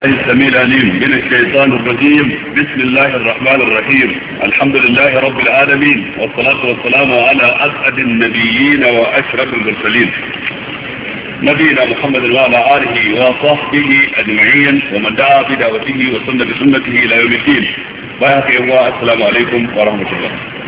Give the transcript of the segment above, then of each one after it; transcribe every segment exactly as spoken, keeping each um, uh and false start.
السميع العليم من الشيطان الرجيم. بسم الله الرحمن الرحيم. الحمد لله رب العالمين، والصلاة والسلام على أسعد النبيين وأشرف المرسلين نبينا محمد وعلى آله وصحبه أجمعين ومن دعا بدعوته وسن بسنته إلى يوم الدين. السلام عليكم ورحمة الله.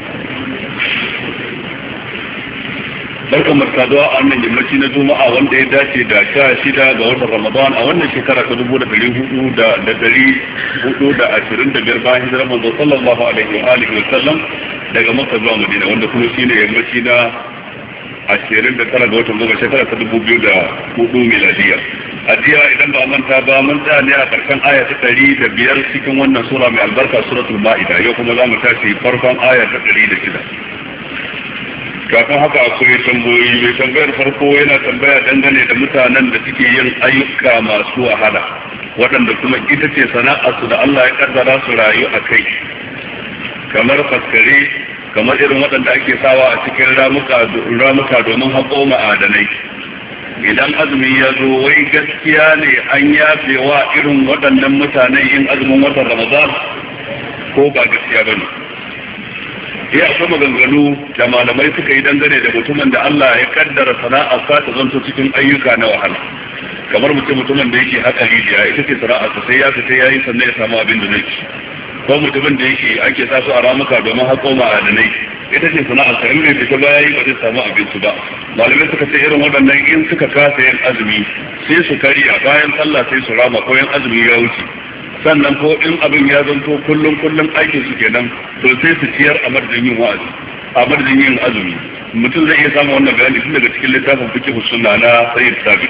barkan markaduwa a wannan yammaci na juma'a wanda ya dace da sha shida ga watan ramadan a wannan shekara ta dubu da dari hudu da dari hudu da ashirin da biyar bayan hijirar manzo sallallahu alaihi wa alihi wa sallam daga makka zuwa madina, wanda kuma shine yammaci na ashirin da tara ga watan goma shekara ta dubu biyu da hudu miladiya. A jiya idan ba manta ba mun tsaya ne a karshen aya ta ɗari da biyar cikin wannan sura mai albarka suratul ma'ida. Yau kuma za mu tashi farkon aya ta ɗari da shida. Kafin haka akwai tambayoyi. Mai tambayar farko yana tambaya dangane da mutanen da suke yin ayyuka masu wahala, waɗanda kuma ita ce sana'arsu da Allah ya kaddara su rayu a kai, kamar faskare, kamar irin waɗanda ake sawa a cikin ramuka domin haƙo ma'adanai. Idan azumi ya zo, wai gaskiya ne an yafe wa irin waɗannan mutanen yin azumin watan Ramadan ko ba gaskiya ba ne? Ya akwai maganganu da malamai suka yi dangane da mutumin da Allah ya kaddara sana'ar sa ta zanto cikin ayyuka na wahala, kamar mutum mutumin da yake haka rijiya ita ce sana'ar sa, sai ya fita yayi sannan ya samu abin da zai ci, ko mutumin da yake ake sa su a ramuka domin haƙo ma'adanai ita ce sana'ar sa, in bai fita ba yayi ba zai samu abinci ba. Malamai suka ce irin waɗannan in suka kasa yin azumi sai su karya, bayan sallah sai su rama ko yin azumi ya wuce. Sannan ko in abin ya zanto kullum kullum aikin su kenan, to sai su ciyar a madadin yin wa'azi, a madadin yin azumi. Mutum zai iya samun wannan bayani tun daga cikin littafin fiqh sunna na Sayyid Sabiq.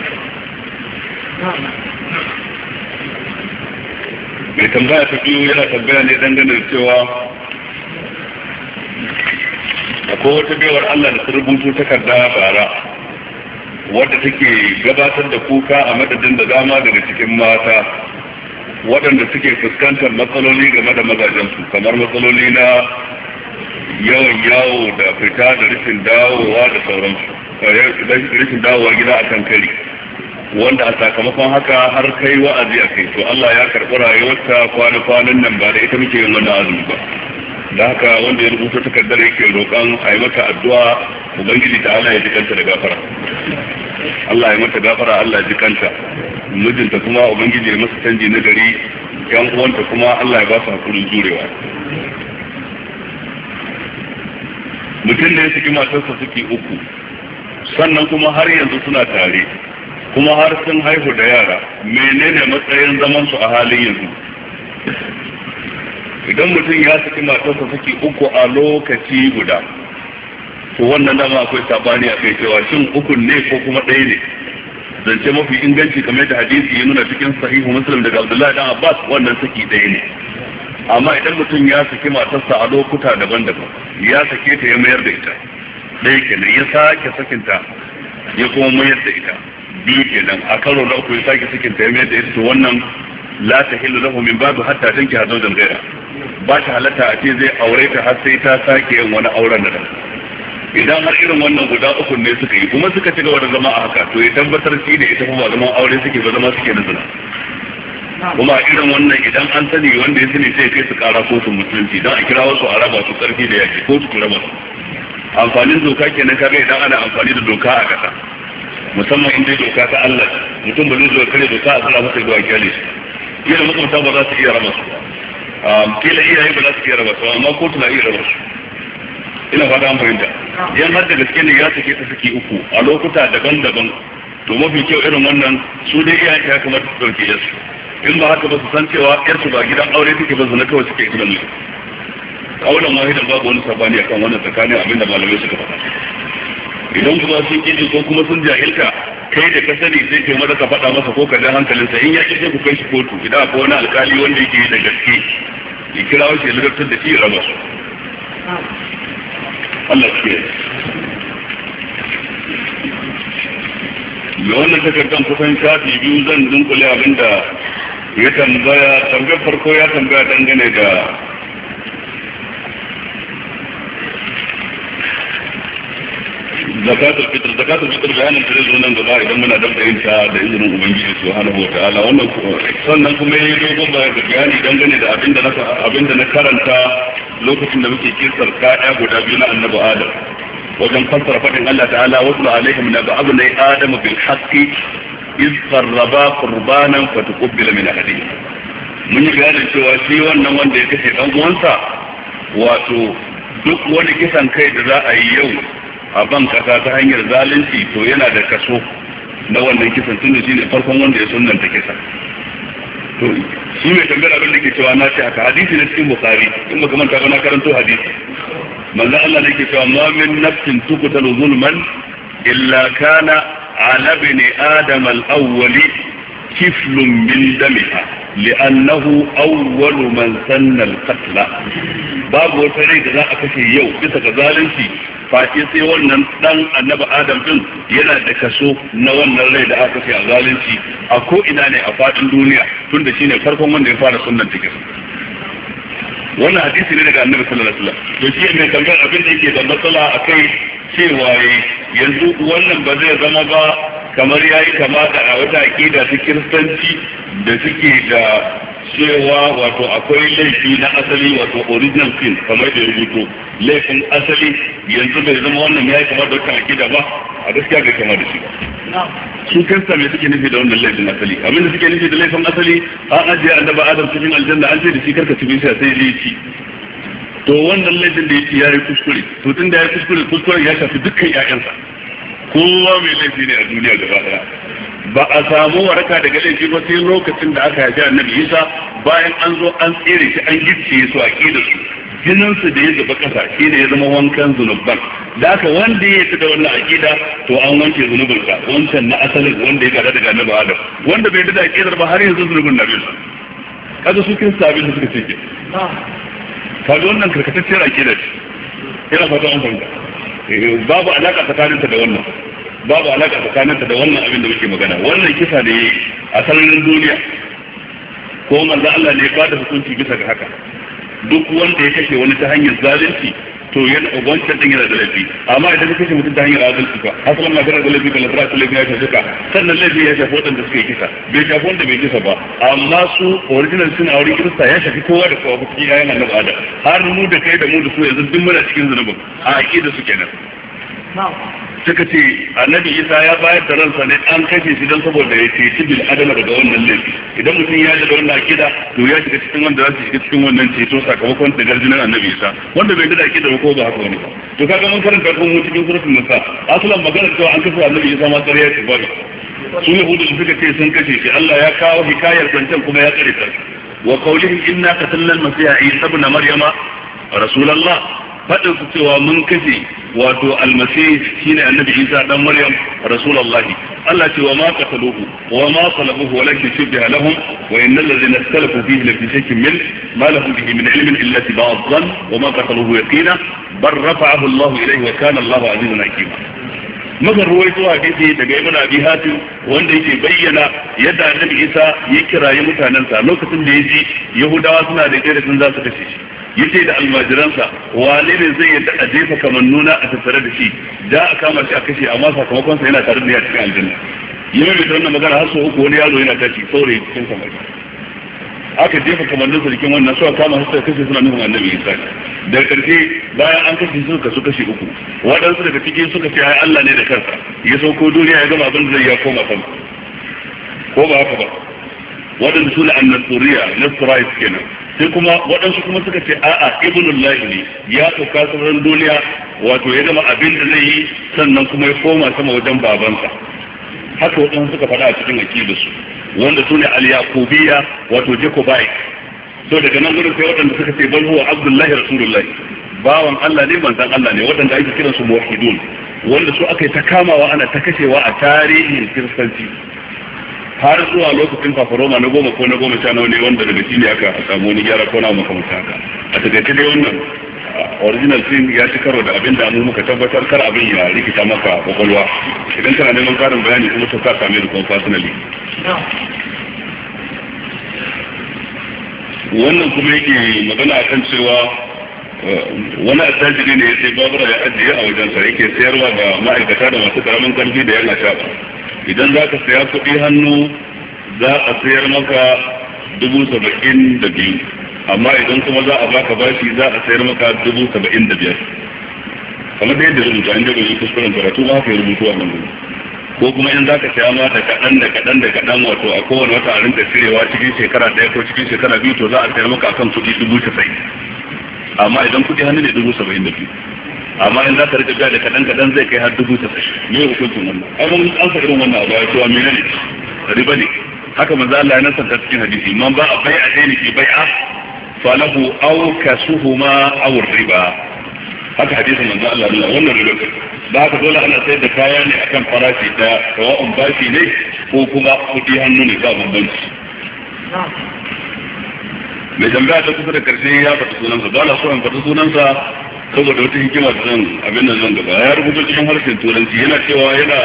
Mai tambaya ta biyu yana tambaya ne dangane da cewa akwai wata baiwar Allah da ta rubuto takarda bara wadda take gabatar da kuka a madadin da dama daga cikin mata waɗanda suke fuskantar matsaloli game da mazajensu, kamar matsaloli na yawan yawo da fita da rashin dawowa da sauransu, rashin dawowa gida a kan kari, wanda a sakamakon haka har kai wa'azi a kai. To Allah ya karɓi rayuwarta kwana-kwanan nan ba da ita muke yin wannan azumi ba. Da haka wanda ya rubuta takardar yake roƙon a yi mata addu'a, Ubangiji ta Allah ya ji kanta da gafara. Allah ya mata gafara, Allah ya ji kanta. Mijinta kuma Ubangiji ya masa canji na gari, yan uwanta kuma Allah ya ba su hakurin jurewa. Mutum da ya saki matarsa suke uku, sannan kuma har yanzu suna tare, kuma har sun haihu da yara, menene matsayin zaman su a halin yanzu? Idan mutum ya saki matarsa suke uku a lokaci guda, to wannan dama akwai sabani a kai cewa shin ukun ne ko kuma ɗaya ne. Zance mafi inganci kamar da hadisi ya nuna cikin sahihu Muslim daga Abdullahi dan Abbas, wannan saki ɗaya ne. Amma idan mutum ya saki matarsa a lokuta daban-daban, ya sake ta ya mayar da ita, ɗaya kenan, ya sake sakinta ya kuma mayar da ita, biyu kenan, a karo na uku ya sake sakinta ya mayar da ita, to wannan la tahillu lahu min babu hatta tanki hazawjan ghaira. Ba ta halatta a ce zai aure ta har sai ta sake yin wani auren da idan har irin wannan guda uku ne suka yi kuma suka ci gaba da zama a haka, to ya tabbatar shi da ita kuma zaman aure suke ba, zama suke na zina. Kuma irin wannan idan an sani wanda ya sani sai kai su kara kotun musulunci don a kira wasu a raba su karfi da yaki, kotu ku raba su. Amfanin doka kenan kaga idan ana amfani da doka a kasa, musamman in dai doka ta Allah, mutum ba zai zo kare doka a tsara masa zuwa kyale shi. Kila makwabta ba za su iya raba su, kila iyaye ba za su iya raba su, amma kotu na iya raba su. Ina fata an fahimta. Yan har da gaske ne ya sake ta saki uku a lokuta daban-daban, to mafi kyau irin wannan su dai iyayen ya kamata su dauke yasu. In ba haka ba su san cewa yarsu ba gidan aure take ba, zuna kawai suke gidan ne. Auren wahidan babu wani sabani akan wannan tsakanin abin da malamai suka faɗa. Idan kuma sun kiji ko kuma sun jahilta, kai da ka sani sai kai mata ka faɗa masa ko ka ja hankalinsa, in ya ki sai ku kai shi kotu. Idan akwai wani alƙali wanda yake da gaske, ya kira shi ya ladabtar da shi ya raba su. Allah ke da wannan takardar kusan shafi biyu zan dunkule abinda ya tambaya. Tambayar farko ya tambaya dangane da zakatul fitr zakatul fitr bayanin da zai zo nan gaba idan muna da fahimta da izinin ubangiji subhanahu wa ta'ala wannan sannan kuma yayi dogon bayani dangane da abinda na abinda na karanta lokacin da muke kisar kaya guda biyu na annabi Adam wajen fassara fadin Allah ta'ala wasu alaihim naba abnai adam bil haqqi iz qarraba qurbanan fatuqbila min ahadihim mun yi bayanin cewa shi wannan wanda ya kashe dan uwansa wato duk wani kisan kai da za a yi yau a ban kasa ta hanyar zalunci to yana da kaso na wannan kisan tunda shi ne farkon wanda ya sunnanta kisa to shi mai tambayar abin da ke cewa na ce haka hadisi na cikin bukhari in ba kamar ta na karanto hadisi manzo Allah ne ke cewa ma min nafsin tuqtalu zulman illa kana ala ibn adam al-awwal kiflun min damiha li'annahu awwal man sanna al-qatl babu wata rai da za a kashe yau bisa ga zalunci face sai wannan dan annabi adam din yana da kaso na wannan rai da aka kashe a zalunci a ko ina ne a fadin duniya tunda shine farkon wanda ya fara sunnan take wannan hadisi ne daga annabi sallallahu alaihi wasallam to shi ne tambayar abin da yake da matsala akai cewa yanzu wannan ba zai zama ba kamar yayi kama da wata aqida ta kiristanci da suke da cewa wato akwai laifi na asali wato original sin kamar da ya rubuto laifin asali yanzu bai zama wannan yayi kamar da wata aqida ba a gaskiya bai kama da shi ba su kirista me suke nufi da wannan laifin asali abin da suke nufi da laifin asali an ajiye annabi adam cikin aljanna an ce da shi karka ci bisa sai ya ci to wannan laifin da yake yayi kuskure to tun da yayi kuskure kuskure ya shafi dukkan ƴaƴansa kowa mai laifi ne a duniya gaba daya ba a samu waraka daga laifi ba sai lokacin da aka haifi annabi Isa bayan an zo an tsere shi an gicciye su a kida su jininsu da ya zuba kasa shi ne ya zama wankan zunubban da aka wanda ya ci da wannan akida to an wanke zunubinsa wancan na asalin wanda ya gada daga annabi Adam wanda bai da akidar ba har yanzu zunubin nabi sa kaga su kin sabi da suka ce ke kaga wannan karkatacciyar akida ce ina fata an fahimta babu alaka tsakaninta da wannan babu alaka tsakaninta da wannan abin da muke magana wannan kisa ne a sararin duniya ko manzo Allah ne ba da hukunci bisa ga haka duk wanda ya kashe wani ta hanyar zalunci to yana wancan din yana da laifi amma idan ka kashe mutum ta hanyar adalci ba asalin magana da laifi kala tsara laifi ya shafi ka sannan laifi ya shafi wadanda suka yi kisa bai shafi wanda bai kisa ba amma su original suna a wurin kirista ya shafi kowa da kowa cikin yayan annabi Adam har mu da kai da mu da su yanzu duk muna cikin zunubin a aqida su kenan suka ce annabi Isa ya bayar da ransa ne an kashe shi don saboda ya ceci bil adama daga wannan laifi idan mutum ya da wannan akida to ya shiga cikin wanda za su shiga cikin wannan ceto sakamakon da garjinan annabi Isa wanda bai da akida ba ko ba haka wani ba to kaga mun karanta kun mu cikin suratul nisa asalan magana cewa an kashe annabi Isa ma ƙarya ce ba su ne hudu suka ce sun kashe shi Allah ya kawo hikayar zancan kuma ya tsare ta wa qawlihi inna qatalna al-masiha Isa ibn maryama rasulullah fadin su cewa mun kashe wato almasih shine annabi Isa dan Maryam rasulullahi Allah ce wa ma qataluhu wa ma salabuhu walakin shubbiha lahum wa innal ladhina ikhtalafu fihi la fi shakkin min ma lahum bihi min ilmin illa tibaa dhann wa ma qataluhu yaqina bal rafa'ahu Allah ilayhi wa kana Allah azizun hakima maka ruwaito hadisi daga Ibn Abi Hatim wanda yake bayyana yadda annabi Isa ya kirayi mutanansa lokacin da yaji Yahudawa suna da kai da sun za su kashe shi yace da almajiransa wane ne zai yadda a jefa kamannuna a tattare da shi da a kama shi a kashe amma sakamakon sa yana tare da ya cikin aljanna yana mai wannan magana har sau uku wani yaro yana tashi saurayi cikin samari aka jefa kamannin sa cikin wannan suka kama su kashe suna nufin annabi Isa da karshe bayan an kashe su kasu kashe uku waɗansu daga cikin suka ce ai Allah ne da kansa ya sauko duniya ya gama abin da zai ya koma sama ko ba haka ba waɗanda su ne annasuriya nasrais kenan sai kuma waɗansu kuma suka ce a'a ibnullahi ne ya sauka sauran duniya wato ya gama abin da zai yi sannan kuma ya koma sama wajen babansa haka waɗansu suka faɗa a cikin aqidarsu wanda su ne al-yaqubiyya wato jacobai so daga nan gurin sai waɗanda suka ce bal huwa abdullahi rasulullahi bawan Allah ne manzon Allah ne waɗanda ake kiransu muwahhidun wanda su aka yi ta kamawa ana ta kashewa a tarihin kiristanci har zuwa lokacin fafaroma na goma ko na goma sha nawa ne wanda daga shi ne aka samu wani gyara ko na makamanta haka a takaice dai wannan original film ya ci karo da abin da mu muka tabbatar kar abin ya rikita maka kwakwalwa idan kana neman karin bayani kuma to ka same da kuma personally wannan kuma yake magana akan cewa wani attajiri ne ya sai babura ya ajiye a wajen sa yake sayarwa ga ma'aikata da masu karamin karfi da yana shafa. Idan za ka saya kuɗi hannu za a sayar maka dubu saba'in da biyu, amma idan kuma za a baka bashi za a sayar maka dubu saba'in da biyar. Kamar da yadda rubuta inda bai yi kuskuren karatu ba haka ya rubutu a nan gudu. Ko kuma in za ka saya ma da kaɗan da kaɗan da kaɗan wato a kowane wata a rinka cirewa cikin shekara ɗaya ko cikin shekara biyu to za a sayar maka akan kuɗi dubu casa'in. Amma idan kuɗi hannu ne dubu saba'in da biyu. Amma in za ka rika biya da kaɗan kaɗan zai kai har dubu casa'in. Me hukuncin wannan? Ai mun an sa irin wannan abu ya cewa menene? Riba ne. Haka manzo Allah ya nasanta cikin hadisi man ba a bai'a dai ki bai'a falahu aw kasuhuma aw riba. Haka hadisin manzo Allah ne wannan riba. Ba haka dole ana sayar da kaya ne akan farashi da sawa'un bashi ne ko kuma kudi hannu ne ba bambanci. Mai tambaya ta kusa da karshe ya faɗi sunansa ba na so in faɗi sunansa saboda wata hikima da zan abin nan zan gaba ya rubuta cikin harshen turanci yana cewa yana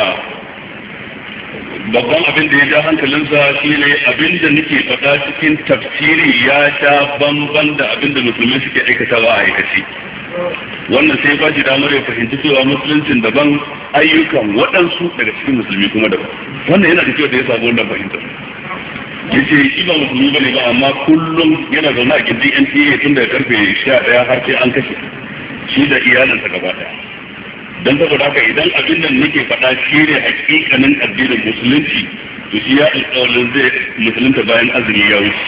babban abin da ya ja hankalinsa shi ne abin da nake faɗa cikin tafsiri ya sha bamban da abin da musulmi suke aikatawa a aikace. Wannan sai ba shi damar ya fahimci cewa musuluncin daban ayyukan waɗansu daga cikin musulmi kuma daban. Wannan yana da kyau da ya samu wannan fahimtar. Ya ce shi ba musulmi ba ne ba amma kullum yana zaune a gindin N T A tun daga karfe sha ɗaya har sai an kashe shi da iyalinsa gaba ɗaya. Don saboda haka idan abin nan nake faɗa shi ne hakikanin addinin musulunci to shi ya alƙawarin zai musulunta bayan azumi ya wuce.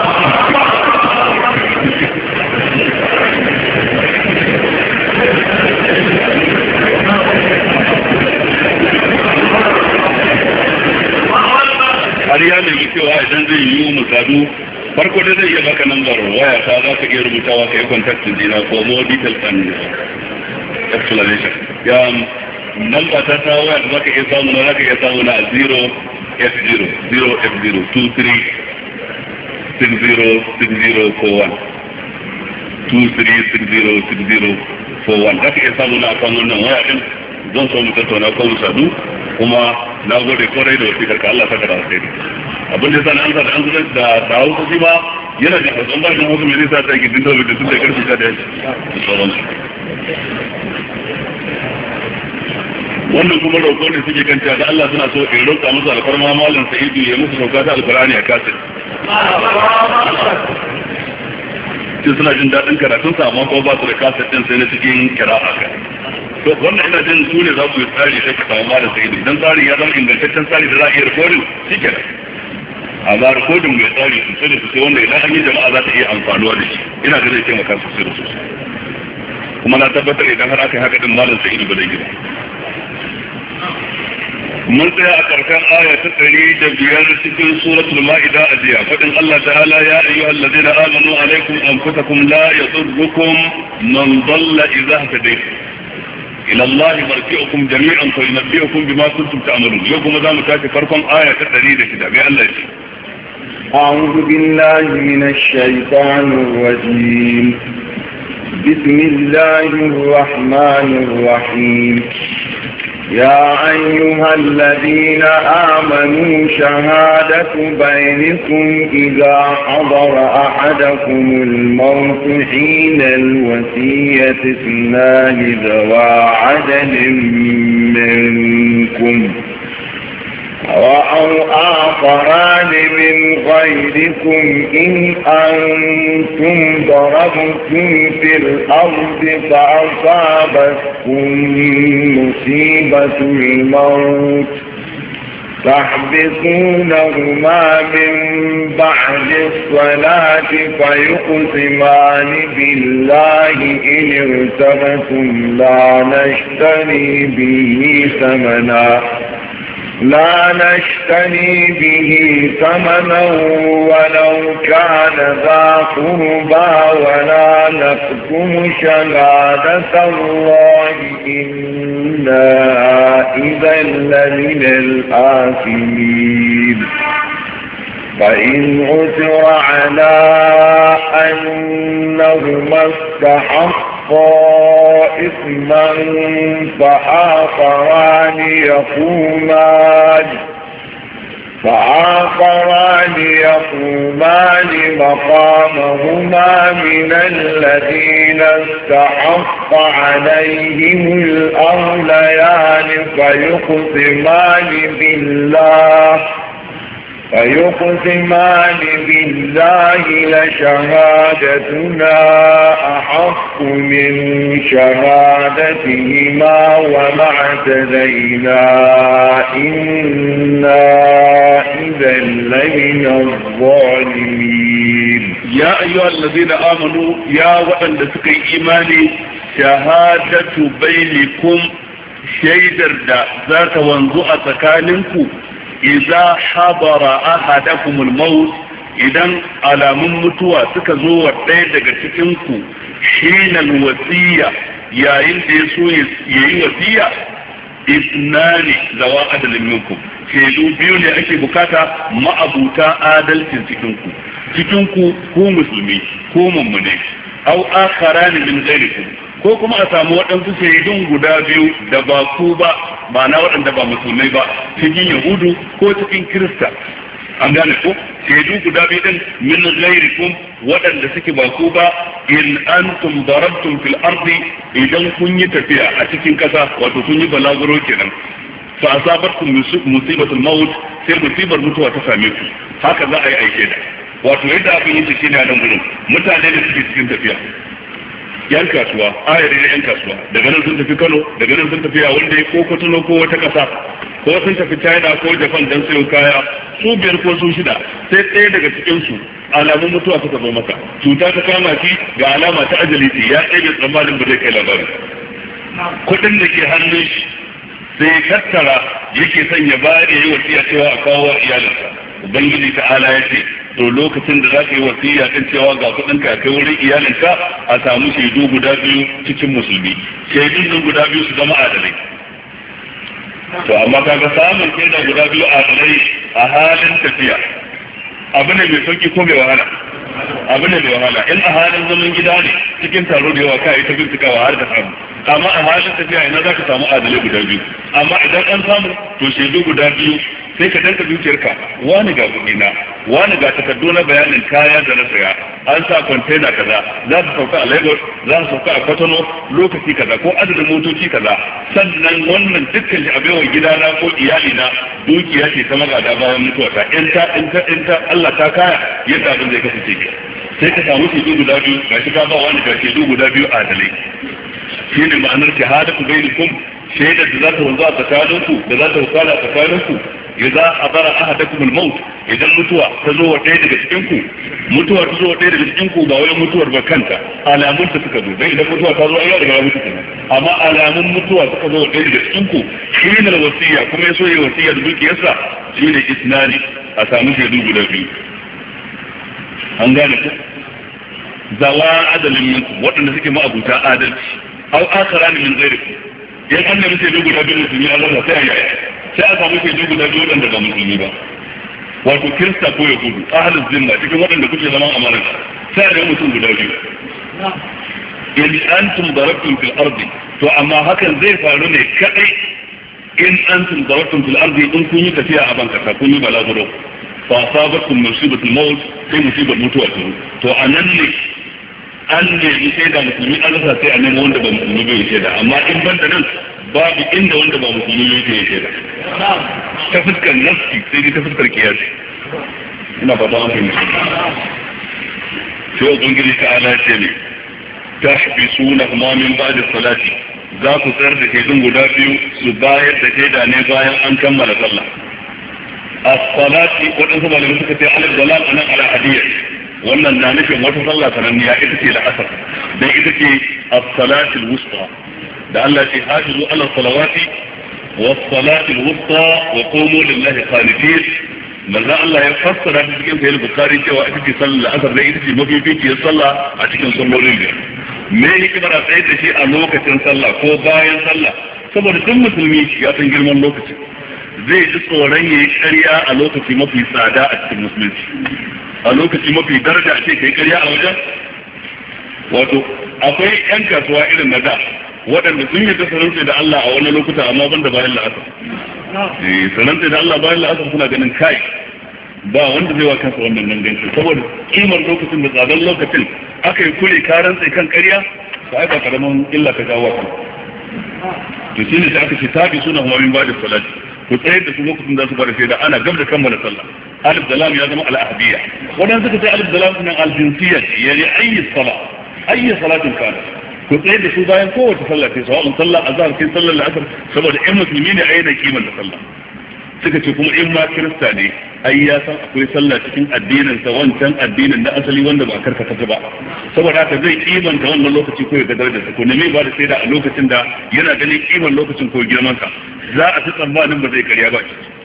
Har ya nemi cewa idan zai yi musadu farko da zai iya baka nambar waya ta za ka iya rubutawa ka yi kontaktin dina ko more details and explanation. Ya namba ta ta waya da za ka iya samu na za ka iya samu na zero F zero zero F zero two three six zero six zero four one two three six zero six zero four one. Za ka iya samu na akan wannan waya din zan so mu tattauna ko mu sadu kuma na gode kwarai da wasu karka Allah saka da alheri. Abin da sana an sa da an zuwa da da hausa shi ma yana da hasan bashin hausa mai nisa ta gidin da da tun da karfi ta da yake da sauransu. Wannan kuma roƙo ne suke kanta da Allah suna so in roƙa musu alfarma malam Sa'idu ya musu sauka ta alqur'ani a kasir. Sai suna jin daɗin karatunsa amma ko ba su da kasir ɗin sai na cikin kira'a ka. To wannan ina jin su ne za su yi tsari sai ka samu malam Sa'idu idan tsari ya zama ingantaccen tsari da za a iya rikodin shi kenan. Amma rikodin mai tsari sosai da sosai wanda idan an yi jama'a za ta iya amfanuwa da shi ina ga zai taimaka sosai da sosai. Kuma na tabbatar idan har aka yi haka din malam Sa'idu ba zai gida. Mun tsaya a ƙarshen aya ta ɗari da biyar cikin suratul ma'ida a jiya faɗin Allah ta'ala ya ayyuhal ladina amanu alaikum anfusakum la yadurrukum man dalla idza hadaytum ila Allah marji'ukum jami'an fa yunabbi'ukum bima kuntum ta'malun. Yau kuma za mu tashi farkon aya ta ɗari da shida mai Allah ce أعوذ بالله من الشيطان الرجيم بسم الله الرحمن الرحيم يا أيها الذين آمنوا شهادة بينكم إذا حضر أحدكم الموت حين الوصية اثنان ذوى عدل منكم أو آخران من غيركم إن أنتم ضربتم في الأرض فأصابتكم مصيبة الموت تحبسونهما من بعد الصلاة فيقسمان بالله إن ارتبتم لا نشتري به ثمنا لا نشتري به ثمنا ولو كان ذا قربى ولا نكتم شهادة الله إنا إذا لمن الآثمين فإن عثر على أنهما استحقا إثما فآخران يقومان فآخران يقومان مقامهما من الذين استحق عليهم الأوليان فيقسمان بالله فيقسمان بالله لشهادتنا أحق من شهادتهما وما اعتدينا إنا إذا لمن الظالمين. يا أيها الذين آمنوا يا وأن لسكي إيماني شهادة بينكم شيدر دا ذات وانزوء تكالنكم idza habara ahadakumul maut idan alamun mutuwa suka zo wa ɗaya daga cikin ku shinal wasiya yayin da ya so yayi wasiya isnani zawa adalin minkum shaidu biyu ne ake bukata ma'abuta adalcin cikin ku cikin ku ko musulmi ko mummune au akharani min ghairikum ko kuma a samu waɗansu shaidun guda biyu da ba ku ba ba na waɗanda ba musulmai ba cikin yahudu ko cikin kirista an gane ko shaidu guda biyu din min ghairikum waɗanda suke ba ku ba in antum darabtum fil ardi idan kun yi tafiya a cikin ƙasa wato kun yi balaguro kenan fa asabatkum musibatul maut sai musibar mutuwa ta same ku haka za a yi aike da wato yadda abin yi shi ne a nan gurin mutane da suke cikin tafiya yan kasuwa ayari na yan kasuwa daga nan sun tafi Kano daga nan sun tafi wanda ya ko Kotono ko wata kasa ko sun tafi China ko Japan dan sayo kaya su biyar ko su shida sai ɗaya daga cikin su alamun mutuwa suka zo maka cuta ta kama shi ga alama ta ajali ce ya ɗaya tsammanin ba zai kai labari kuɗin da ke hannun shi sai tattara yake son ya bayar ya yi wasiya cewa a kawo wa iyalinsa ubangiji ta'ala ya ce to lokacin da za ka yi wasiya kan cewa ga kudin ka kai wurin iyalinka a samu shaidu guda biyu cikin musulmi shaidun nan guda biyu su zama adalai to amma kaga samun shaida guda biyu adalai a halin tafiya abu ne mai sauki ko mai wahala abu ne mai wahala in a halin zaman gida ne cikin taro da yawa ka yi ta bincikawa har da samu amma a halin tafiya ina za ka samu adalai guda biyu amma idan an samu to shaidu guda biyu sai ka danka dukiyarka wani ga kudina wani ga takardu na bayanin kaya da na saya an sa container kaza za su sauka a Lagos za su sauka a Kotono lokaci kaza ko adadin motoci kaza sannan wannan dukkan shi abewa gidana ko iyalina dukiya ce ta magada bayan mutuwata in ta in ta in ta Allah ta kaya yadda abin zai kasance ke sai ka samu shaidu guda biyu ga shi ka ba wani ga shaidu guda biyu adalai shine ma'anar shahadatu bainakum shaidar da za ta wanzu a tsakaninku da za ta wakala a tsakaninku idza hadara ahadakum al-maut idan mutuwa ta zo wa ɗaya daga cikin ku mutuwa ta zo wa ɗaya daga cikin ku ba wai mutuwar ba kanta alamun ta suka zo dan idan mutuwa ta zo ai daga ya mutu kenan amma alamun mutuwa suka zo wa ɗaya daga cikin ku shine wasiya kuma yaso yayi wasiya da dukiyarsa shine isnani a samu shaidu guda biyu an gane ku zawa adalin minku waɗanda suke ma'abuta adalci au akharan min ghairikum yan annabi sai dubu da biyu musulmi Allah sai ya sai a samu sai dubu da biyu wadanda ba musulmi ba wato kirista ko yahudu ahlul zimma cikin wadanda kuke zaman amana sai a ga mutum guda biyu in antum darabtum fil ardi to amma hakan zai faru ne kadai in antum darabtum fil ardi in kun yi tafiya a banka kun yi balaguro fa asabatkum musibatul maut sai musibar mutuwa ta to anan ne an nemi shaida musulmi an rasa sai a nemi wanda ba musulmi bai shaida amma in banda nan babu inda wanda ba musulmi bai shaida ta fuskar nafsi sai dai ta fuskar kiyasi ina fata an fahimci sai ubangiji ta ala ce ne tahbisuna ma min ba'da salati za ku tsayar da shaidun guda biyu su bayar da shaida ne bayan an kammala sallah as-salati wadansu malamai suka ce alif dalal anan ala hadiyya wannan na nufin wata sallah sananniya ita ce la'asar dan ita ce as-salatul wusta da Allah ce hafizu ala salawati was-salatul wusta wa qumu lillahi qanitin manzo Allah ya fassara ta cikin sahih bukhari cewa ita ce sallar la'asar da ita ce mafificiyar sallah a cikin sallolin biyar me yake bara tsaye da shi a lokacin sallah ko bayan sallah saboda duk musulmi ya san girman lokacin zai ji tsoron yayi ƙarya a lokaci mafi tsada a cikin musulunci a lokaci mafi daraja a ce kai ƙarya a wajen wato akwai yan kasuwa irin na da waɗanda sun yi ta sanarwa da Allah a wani lokuta amma ban da bayan la'asar eh sanarwa da Allah bayan la'asar suna ganin kai ba wanda zai wa kansa wannan ganganci saboda kimar lokacin da tsadar lokacin aka yi kure karan sai kan ƙarya sai ba karaman illa ka jawo ka to shine sai aka ce tabi suna huwa min ba'da salati ku tsayar da su lokacin da su fara shaida ana gab da kammala sallah alif da lam ya zama al-ahdiyya wadan suka ce alif da lam sunan al-jinsiyya yani ayyi sala ayyi salatin kana ku tsayar da su bayan kowace sallah sai sawa'un sallah azhar sai sallar al-asr saboda in musulmi ne ayyana kiman da sallah suka ce kuma in ma kirista ne ai ya san akwai sallah cikin addinin sa wancan addinin da asali wanda ba karkata ta ba saboda haka zai kimanta wannan lokaci ko ya ga darajar sa ko ne mai ba da shaida a lokacin da yana ganin kiman lokacin ko girman sa za a ci tsammanin ba zai karya ba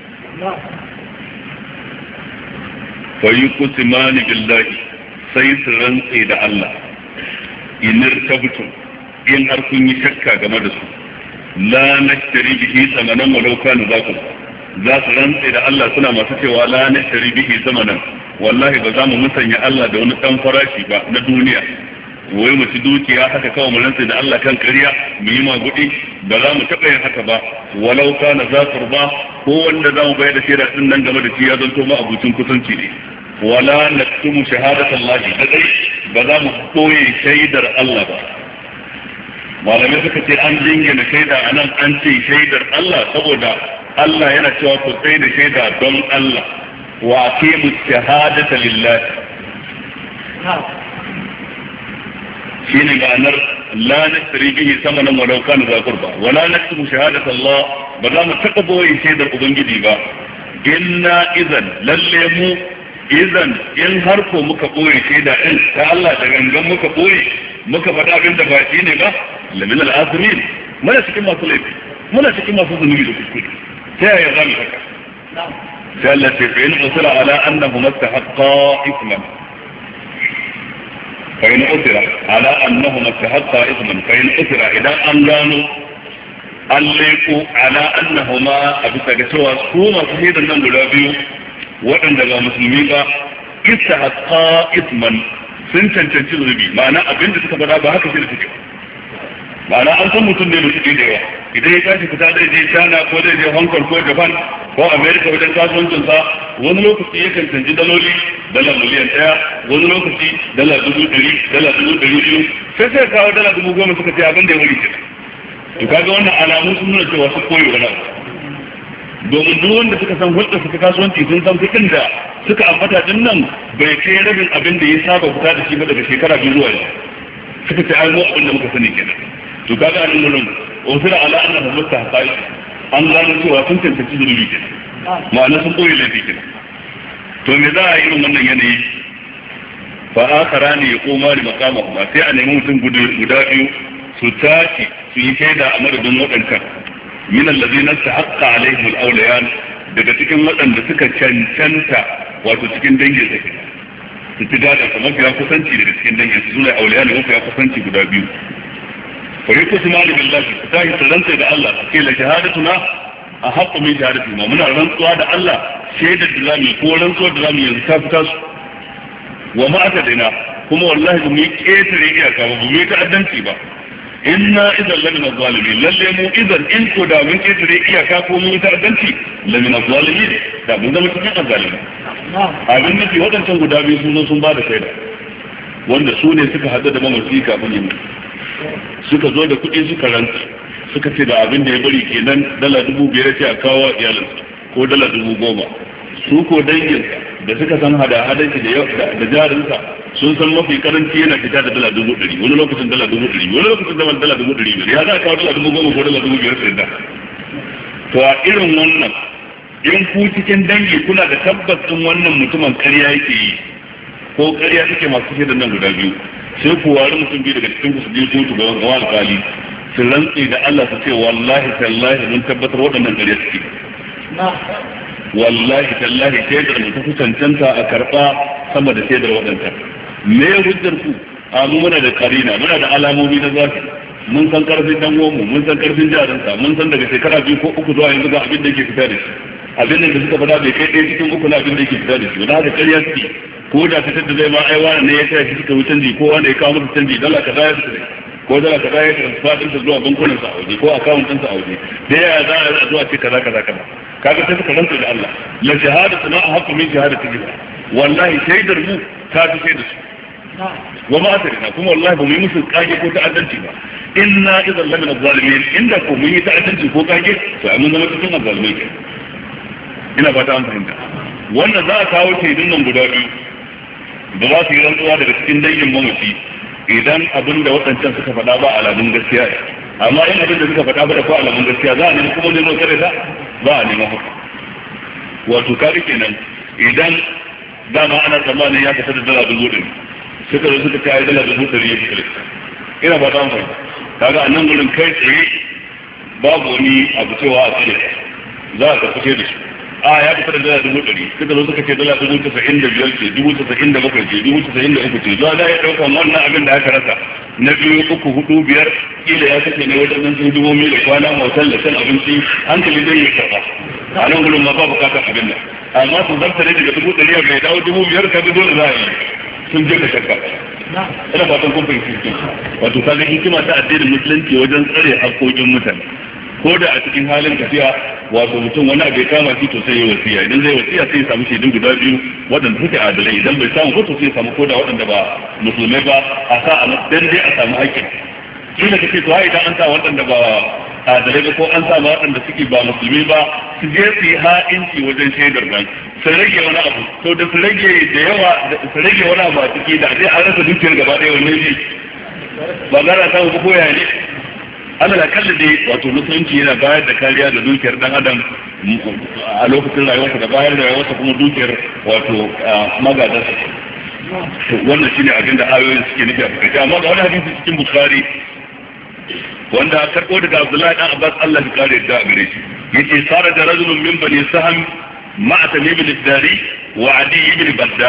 fa yuqsimani billahi sai su rantse da Allah inir tabtum in har kun yi shakka game da su la nashtari bihi samanan walau kana zakum za su rantse da Allah suna masu cewa la nashtari bihi samanan wallahi ba za mu musanya Allah da wani dan farashi ba na duniya wai mu ci dukiya haka kawai mu rantse da Allah kan ƙarya mu yi magudi ba za mu taɓa yin haka ba walau kana za qurba ko wanda za mu bayar da shaida din nan game da shi ya zanto ma abucin kusanci ne wala naktumu shahadatallahi kadai ba za mu koye shaidar Allah ba malamai suka ce an dingina shaida anan an ce shaidar Allah saboda Allah yana cewa ku tsaye da shaida don Allah wa aqimu shahadata lillahi shine ma'anar la nasri bihi samanan walau kana za qurba wala naktumu shahadata Allah ba za mu taɓa boye shaidar ubangiji ba inna idan lalle mu idan in har ko muka boye shaida din ta Allah da gangan muka boye muka faɗa abin da ba shi ne ba lamin al-asirin muna cikin masu laifi muna cikin masu zunubi da kuskure ta yaya za mu haka sai Allah ce fa in usira ala annahu mastahaqqa ithman fa in usira ala annahu mastahaqqa ithman fa in usira idan an gano an leko ala annahuma a bisa ga cewa su masu hidan nan guda biyu waɗanda ga musulmi ba istahaqqa ithman sun cancanci zunubi ma'ana abin da suka faɗa ba haka shi da suke ma'ana an san mutum ne da suke da yawa idan ya tashi fita zai je China ko zai je Hong Kong ko Japan ko America wajen kasuwancinsa wani lokaci yakan canji daloli dala miliyan ɗaya wani lokaci dala dubu ɗari dala dubu ɗari biyu sai sai kawo dala dubu goma suka ce abin da ya wuri kenan to kaga wannan alamu sun nuna cewa su koyi wani domin duk wanda suka san hulɗa suka kasuwanci sun san kuɗin da suka ambata din nan bai kai rabin abin da ya saba fita da shi ba daga shekara biyu zuwa yau suka ce ai mu abin da muka sani kenan to kaga a nan wurin ofira ala annahu mustahqai an gano cewa sun tantance zulubi kenan ma'ana sun koyi laifi kenan to me za a yi irin wannan yanayi fa akharani yaquma li maqamahuma sai a nemi mutum guda biyu su tashi su yi shaida a madadin waɗancan min allazina tahaqqa alaihim al-awliyan daga cikin waɗanda suka cancanta wato cikin dangin su su fi gada kamar ya kusanci daga cikin dangin su sune awliyan ne ya kusanci guda biyu fa yuqsimu billahi tahi rantsa da Allah sai la shahadatuna a haqqu min shahadatina muna rantsuwa da Allah shaidar da zamu ko rantsuwa da zamu yanzu ta fita su wa ma atadina kuma wallahi ba mu yi ketare iyaka ba mu yi ta'addanci ba inna idan lamina zalimin lalle mu idan in ko da mun ketare iyaka ko mun yi ta'addanci lamina zalimin da mun zama cikin azalimi abin nufi waɗancan guda biyu sun zo sun ba da shaida wanda su ne suka haɗu da mamaci kafin yi suka zo da kuɗi suka rantsa suka ce da abin da ya bari kenan dala dubu biyar ce a kawo iyalinsa ko dala dubu goma su ko danginsa da suka san hada-hadan shi da jarinsa sun san mafi karanci yana fita da dala dubu ɗari wani lokacin dala dubu ɗari wani lokacin zaman dala dubu ɗari biyar ya za a kawo dala dubu goma ko dala dubu biyar sai da to a irin wannan in ku cikin dangi kuna da tabbas ɗin wannan mutumin ƙarya yake yi ko ƙarya take masu shi da nan guda biyu sai ku wari mutum biyu daga cikin ku su je kotu ga wani alƙali su rantsi da Allah su ce wallahi tallahi mun tabbatar waɗannan ƙarya suke wallahi tallahi shaidar mu ta fi cancanta a karɓa sama da shaidar waɗanta me hujjar ku a mu muna da karina muna da alamomi na zafi mun san karfin dan mu mun san karfin jarinsa mun san daga shekara biyu ko uku zuwa yanzu ga abin da yake fita da shi abin da suka faɗa bai kai ɗaya cikin uku na abin da yake fita da shi da haka ƙarya suke ko da fitar da zai ma aiwa ne ya taya shi suka wuce canji ko wanda ya kawo musu canji dala kaza ya fita ko dala kaza ya transfer ɗinsa zuwa bankunan sa a waje ko akawun ɗinsa a waje da ya za a zuwa ce kaza kaza kaza kaga sai suka rantsa da Allah la shahadatu na haqqu min shahadati billah wallahi shaidar mu ta fi shaidar su wa ma atarina kuma wallahi ba mu yi musu kage ko ta'addanci ba inna idan lamina zalimin inda ko mun yi ta'addanci ko kage to mun zama cikin azzalimai ina fata an fahimta wannan za a kawo shaidun nan guda biyu da za su yi rantsuwa daga cikin dangin mamaci idan abin da waɗancan suka faɗa ba alamun gaskiya amma in abin da suka faɗa ba da ko alamun gaskiya za a nemi kuma ne zo kare ta ba a neman haka wato kare kenan idan dama ana tsammanin ya fita da dala dubu ɗari suka zo suka kai dala dubu ɗari ya fita ina ba ta amfani kaga a nan gurin kai tsaye babu wani abu cewa a tsare za a karfashe da shi a ya fitar da dala dubu ɗari suka zo suka ce dala dubu tasa'in da biyar ce dubu tasa'in da bakwai ce dubu tasa'in da uku ce zuwa da ya ɗauka wannan abin da aka rasa na biyu uku hudu biyar kila ya kashe ne wajen nan sun dubu mil da kwana hotel da shan abinci hankali zai yi karɓa a nan gudun ma ba bukatar abin nan amma sun zarta ne daga dubu ɗari a bai dawo dubu biyar ka dole za a yi sun je ka shakka ina fatan kun fahimci wato ka ga hikima ta addinin musulunci wajen tsare haƙoƙin mutane ko da a cikin halin tafiya wato mutum wani abu ya kama shi to sai ya wasiya idan zai wasiya sai ya samu shaidun guda biyu waɗanda suke adalai idan bai samu ba to sai ya samu ko da waɗanda ba musulmai ba a sa a dan dai a samu haƙƙin kila kace to ai idan an sa waɗanda ba adalai ba ko an sa waɗanda suke ba musulmi ba su je su yi ha'inci wajen shaidar nan su rage wani abu to da su rage da yawa su rage wani abu a ciki da dai an rasa dukiyar gaba ɗaya wannan ne ba gara samu ko ya ne ana da kalli dai wato musulunci yana bayar da kariya da dukiyar dan adam a lokacin rayuwarsa da bayar da rayuwarsa kuma dukiyar wato magadansa wannan shine abin da ayoyin suke nufi a fakaice amma ga wani hadisi cikin bukhari wanda karɓo daga abdullahi dan abbas Allah ya kare da gare shi yace sara da rajulun min bani saham ma'a tamim al-dari wa adi ibn badda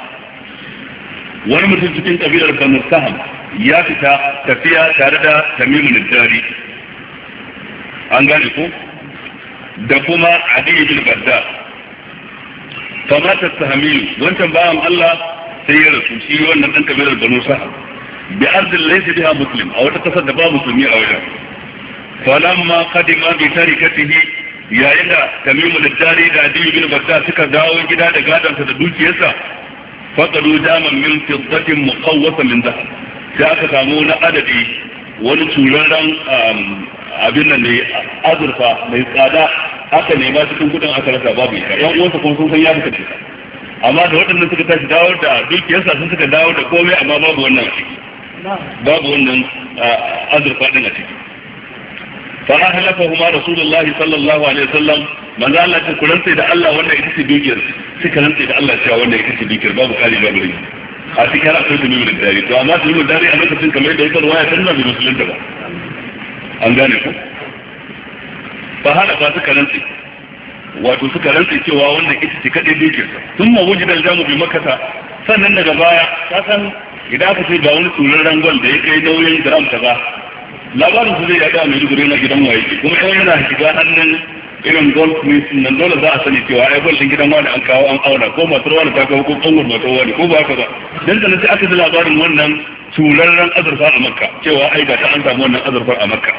wani mutum cikin kabilar banu saham ya fita tafiya tare da tamim al-dari an gane ko da kuma adi ibn badda famata sahamiyu wancan bayan Allah sai ya rasu shi wannan dan kabilar banu saham bi ardin laysa biha muslim a wata kasar da ba musulmi a wajen falamma qadima bi tarikatihi yayin da tamimu al-dari da adi ibn badda suka dawo gida da gadansa da dukiyarsa faqadu daman min fiddatin muqawwasa min dhahab sai aka samu wani adadi wani turaren abin nan ne azurfa mai tsada aka nema cikin kudin aka rasa babu ita yan uwansa kuma sun san ya fita da amma da waɗannan suka tashi dawo da dukiyarsa sun suka dawo da komai amma babu wannan a ciki babu wannan azurfa din a ciki fa ahlafa huma rasulullah sallallahu alaihi wasallam manzo Allah ta kuranta da Allah wannan ita ce dukiyar suka rantsa da Allah cewa wannan ita ce dukiyar babu kali babu rai a cikin akwai tamimu da dare to amma tamimu da dare a lokacin kamar da yake ruwaya tana da musulunta ba an gane ku fa hada ba suka rantsa wato suka rantsa cewa wannan ita ce kadai dukiyar sun ma wuji da jamu bi makata sannan daga baya ka san idan aka ce ga wani tsurin rangon da ya kai nauyin gram kaza labarin su zai yada mai dugure na gidan waye kuma in yana shiga hannun irin gold smith nan dole za a sani cewa ai ballin gidan wani an kawo an auna ko matar wani ta kawo ko kanwar matar wani ko ba haka ba dan da sai aka ji labarin wannan turarren azurfa a makka cewa ai ga ta an samu wannan azurfar a makka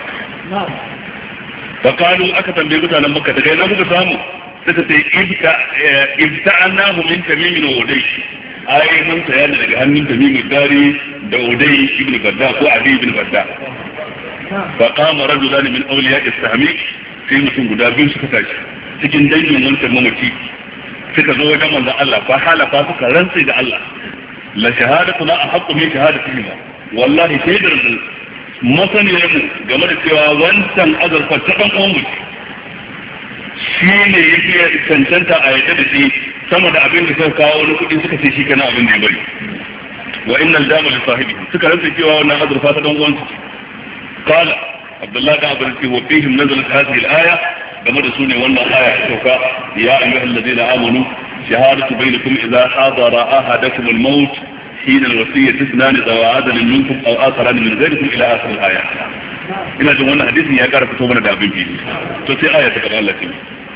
fa kalu aka tambaye mutanen makka daga ina kuka samu suka ce ibta ibta'anahu min tamimin wa udai ai mun saya daga hannun tamimin dari da udai ibn badda ko abi ibn badda fa qama rajulan min awliya as-sahmi sai mutum guda biyu suka tashi cikin dangin wancan mamaci suka zo wajen manzon Allah fa halafa suka rantsi da Allah la shahadatu la ahqqu min shahadatihi wallahi shaidar mu masaniyar mu game da cewa wancan azarfa ta dan uwan mu shi ne yake cancanta a yadda da shi sama da abin da suka kawo wani kuɗi suka ce shi kana abin da ya bari wa innal dama li sahibi suka rantsi cewa wannan azarfa ta dan uwan su qala Abdullah da Abu Bakr wa fihim nazalat hadhihi al-aya game da sune wannan aya ta sauka ya ayyuhal ladina amanu shahadatu bainakum idha hadara ahadakum al-maut hina al-wasiyyah ithnan dawa adalin minkum aw akharan min ghayrikum ila akhir al-aya ina jin wannan hadisin ya kara fito mana da abin fili to sai aya ta gaba Allah ta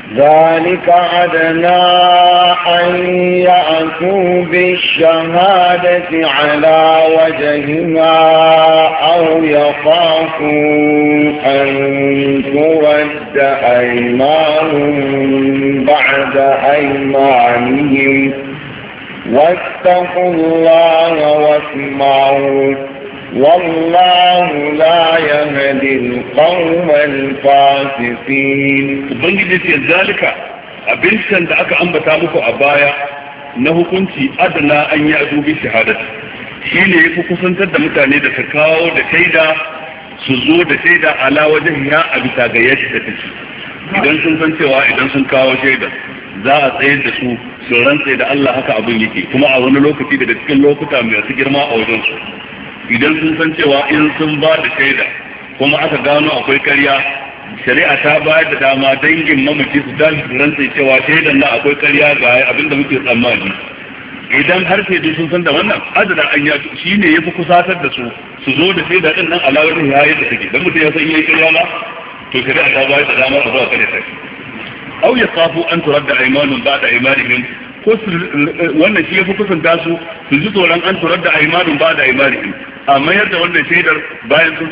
ذلك أدنى أن يأتوا بالشهادة على وجهها أو يخافوا أن ترد أيمان بعد أيمانهم واتقوا الله واسمعوا والله لا يهدي القوم الفاسقين. ubangiji ce zalika abincin da aka ambata muku a baya na hukunci adana an yi adubi shahadat shine yafi kusantar da mutane da su kawo da shaida su zo da shaida ala wajen ya a bisa ga yadda take idan sun san cewa idan sun kawo shaida za a tsayar da su su rantsa da Allah haka abin yake kuma a wani lokaci daga cikin lokuta masu girma a wajen su idan sun san cewa in sun ba da shaida kuma aka gano akwai karya shari'a ta bayar da dama dangin mamaci su tashi su rantsa cewa shaidan nan akwai karya ga abin da muke tsammani idan har shaidu sun san da wannan adada an ya shi ne ya fi kusatar da su su zo da shaida din nan alawar ya yadda take dan mutum ya san yayi karya ma to shari'a ta bayar da dama a zuwa kare ta aw yaqafu an turadda aymanun ba'da aymanihim ko wannan shi ya fi kusanta su su ji tsoron an turadda aymanun ba'da aymanihim amma yadda wannan shaidar bayan sun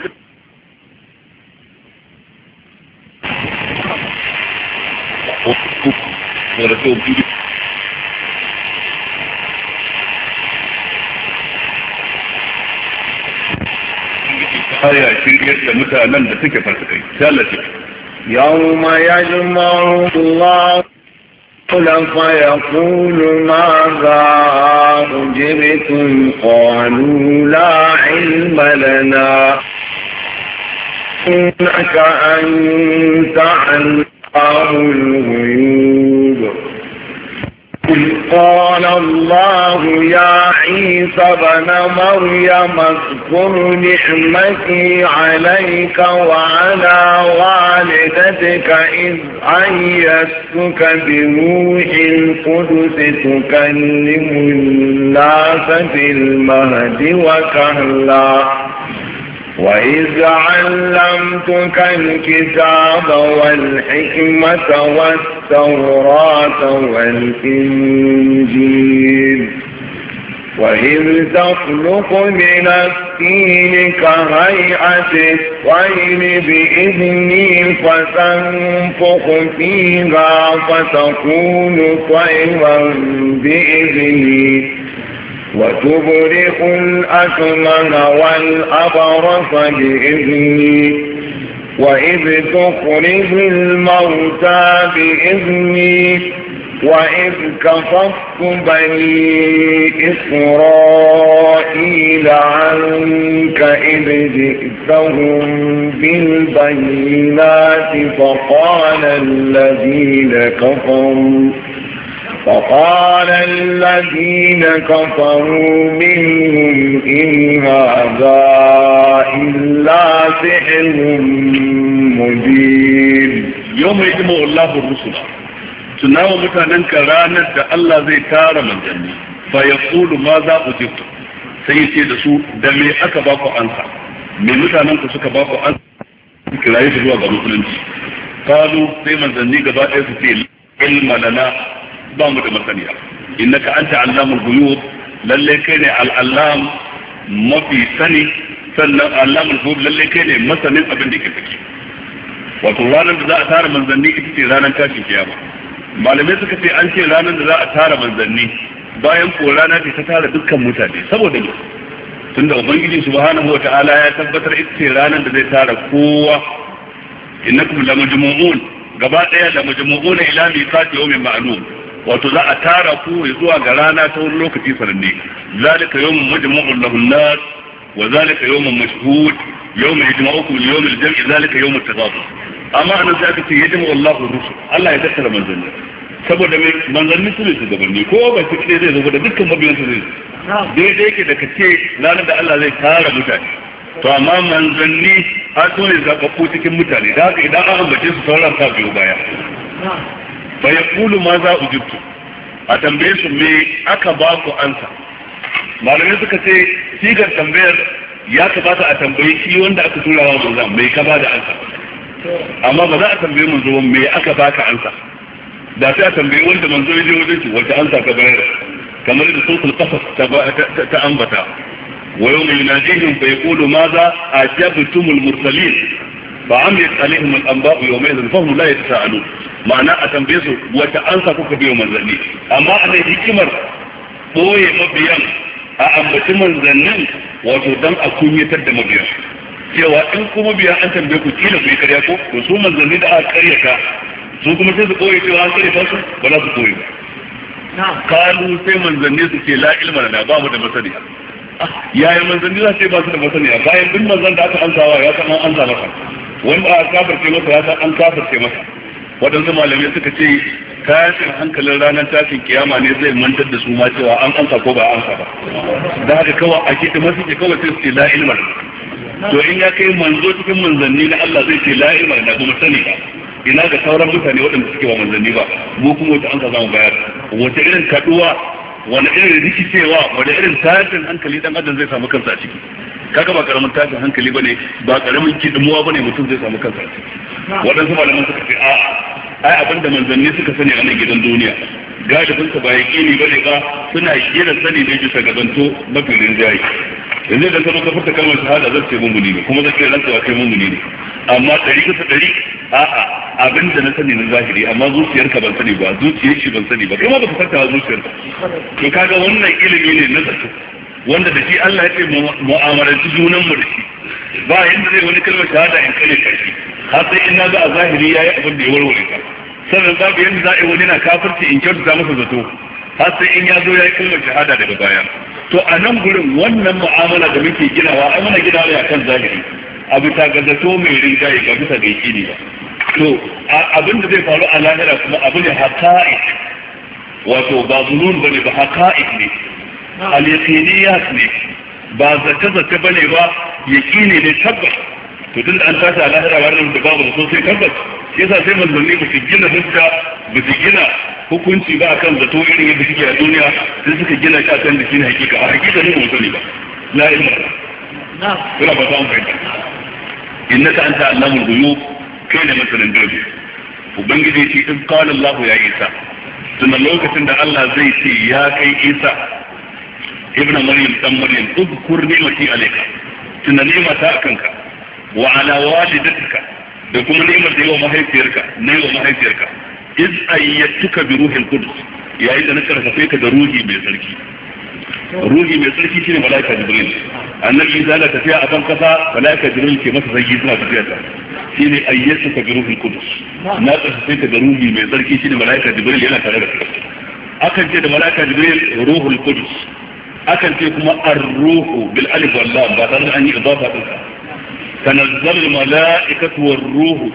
aya shiryar da mutanen da suke fasikai tallace يوم يجمع الله فيقول ماذا أجبتم قالوا لا علم لنا إنك أنت علام الغيوب قال الله يا عيسى ابن مريم اذكر نعمتي عليك وعلى والدتك إذ أيدتك بروح القدس تكلم الناس في المهد وكهلا وإذ علمتك الكتاب والحكمة والتوراة والإنجيل وإذ تخلق من الطين كهيئة الطير بإذني فتنفخ فيها فتكون طيرا بإذني وتبرئ الأكمه والأبرص بإذني وإذ تخرج الموتى بإذني وإذ كففت بني إسرائيل عنك إذ جئتهم بالبينات فقال الذين كفروا فقال الذين كفروا منهم إن هذا إلا سحر مبين. يوم يجمع الله الرسل tunawa mutanen ka ranar da Allah zai tara manzanni fa yaqulu ma za ujibtu sai yace da su da me aka ba ku ansa me mutanen ku suka ba ku ansa kiraye su zuwa ga musulunci kalu sai manzanni gaba ɗaya su ce ilma lana ba mu da masaniya innaka anta allamul ghuyub lalle kai ne al-allam mafi sani sannan allamul ghuyub lalle kai ne masanin abin da ke take wato ranar da za a tara manzanni ita ce ranar tashin kiyama malamai suka ce an ce ranar da za a tara manzanni bayan ko rana ce ta tara dukkan mutane saboda ne tunda ubangiji subhanahu wataala ya tabbatar ita ce ranar da zai tara kowa innakum lamajmu'un gaba daya lamajmu'una ila miqati yawmin ma'lum wato za a tara ku zuwa ga rana ta wani lokaci sananne zalika yawmun majmu'un lahu an-nas wa zalika yawmun mashhud yawma yajma'ukum li yawmil jam'i zalika yawmut taghabun amma anan sai aka ce yajma'u Allahu ar-rusul Allah ya tattara manzanni saboda mai manzanni su ne su gabanni ko ba su kide zai zo da dukkan mabiyan su zai daidai yake da kace ranar da Allah zai tara mutane to amma manzanni an so ne zababbu cikin mutane da haka idan an ambace su sauran ta biyo baya fa yaqulu ma za ujibtu a tambaye su me aka ba ku ansa malamai suka ce sigar tambayar ya kamata a tambayi shi wanda aka tura wa manzan me ka ba da ansa amma ba za a tambaye manzo me aka baka ansa da sai a tambayi wanda manzo ya je wajen shi wata an saka bayar kamar da sulhul qasas ta ambata wa yawma yunadihim fa yaqulu madha ajabtumul mursalin fa amiyat alaihim al-anba'u yawma idhin fa hum la yatasaalun ma'ana a tambaye su wata ansa kuka biyo manzanni amma ana hikimar boye mabiyan a ambaci manzannin wato dan a kunyatar da mabiyan cewa in kuma biya an tambaye ku kila ku yi karya ko to su manzanni da aka karyata su kuma sai su koyi cewa an karyata su ba za su koyi ba kalu sai manzanni su ce la ilma lana ba mu da masaniya yaya manzanni za su ce ba su da masaniya bayan duk manzan da aka ansawa ya san an ansa masa wanda aka kafirce masa ya san an kafirce masa waɗansu malamai suka ce tashin hankalin ranar tashin kiyama ne zai mantar da su ma cewa an ansa ko ba ansa ba da haka kawai a kiɗi masu ke kawai sai su ce la ilma to in ya kai manzo cikin manzanni na Allah zai ce la ilma na kuma sani ba ina ga sauran mutane waɗanda suke ba manzanni ba mu kuma wata ansa zamu bayar wata irin kaduwa wani irin rikicewa wani irin tashin hankali dan adam zai samu kansa a ciki kaga ba karamin tashin hankali bane ba karamin kidimuwa bane mutum zai samu kansa a ciki waɗansu malaman suka ce a'a ai abinda manzanni suka sani a nan gidan duniya galibin ka ba yaqini bane ba suna kira sani ne bisa ga zanto mafi rinjaye yanzu da sabon kafar ta kalmar shahada zai ce mummuni ne kuma zai ce rantsuwa kai mummuni ne amma ɗari kusa ɗari a'a abinda na sani na zahiri amma zuciyarka ban sani ba zuciyar shi ban sani ba kai ma baka saka zuciyarka to kaga wannan ilimi ne na zato wanda da shi Allah ya ce mu'amalanci junan mu da shi ba yanda zai wani kalmar shahada in kare kashi har sai in naga a zahiri yayi abin da ya warware ka sannan babu yanda za a yi wani na kafirci in kyautata masa zato har sai in ya zo yayi kalmar shahada daga baya to a nan gurin wannan mu'amala da muke ginawa ai muna ginawa ne akan zahiri a bisa ga zato mai rinjaye ga bisa ga yaki ne ba to abin da zai faru a lahira kuma abu ne haqa'iq wato ba zulun bane ba haqa'iq ne al-yaqiniyat ne ba zata zata bane ba yaqini ne tabbas to tun da an tashi a lahira wannan da babu so sai tabbas yasa sai manzanni ba su gina hujja ba su gina hukunci ba akan zato irin yadda suke a duniya sai suka gina shi akan da shine hakika a hakika ne ba sani ba la ilaha na ina ba ta amfani innaka anta allamul ghuyub kai ne masanin gaibi ubangiji ya ce in qala Allah ya Isa tunan lokacin da Allah zai ce ya kai Isa ibnu maryam dan maryam udkur ni'mati alayka tunan ni'mata akanka wa ala walidatika da kuma ni'mar da yawa mahaifiyarka ne wa mahaifiyarka iz ayyatuka bi ruhil qudus yayin da na karfafe ka da ruhi mai tsarki ruhi mai tsarki shine malaika jibril annabi Isa da tafiya a kan kasa malaika jibril ke masa zagi suna tafiya ta shine ayyatuka bi ruhil qudus na karfafe ka da ruhi mai tsarki shine malaika jibril yana tare da kai akan ce da malaika jibril ruhul qudus akan ce kuma ar-ruhu bil alif wal lam ba tare da an yi idafa din sa tanazzal al malaikatu war ruhu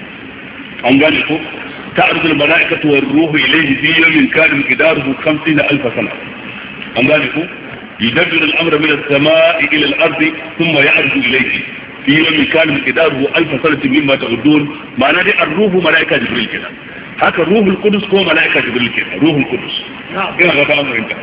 an gane ko ta'rudu al malaikatu war ruhu ilayhi fi yawmin kana miqdaruhu khamsina alf sana an gane ko yudabbiru al amra min as-samaa'i ila al ardi thumma ya'rudu ilayhi fi yawmin kana miqdaruhu alf sanati mimma ta'udun ma'ana dai ar-ruhu malaika jibril kenan haka ruhul qudus ko malaika jibril kenan ruhul qudus ina ga ta amurka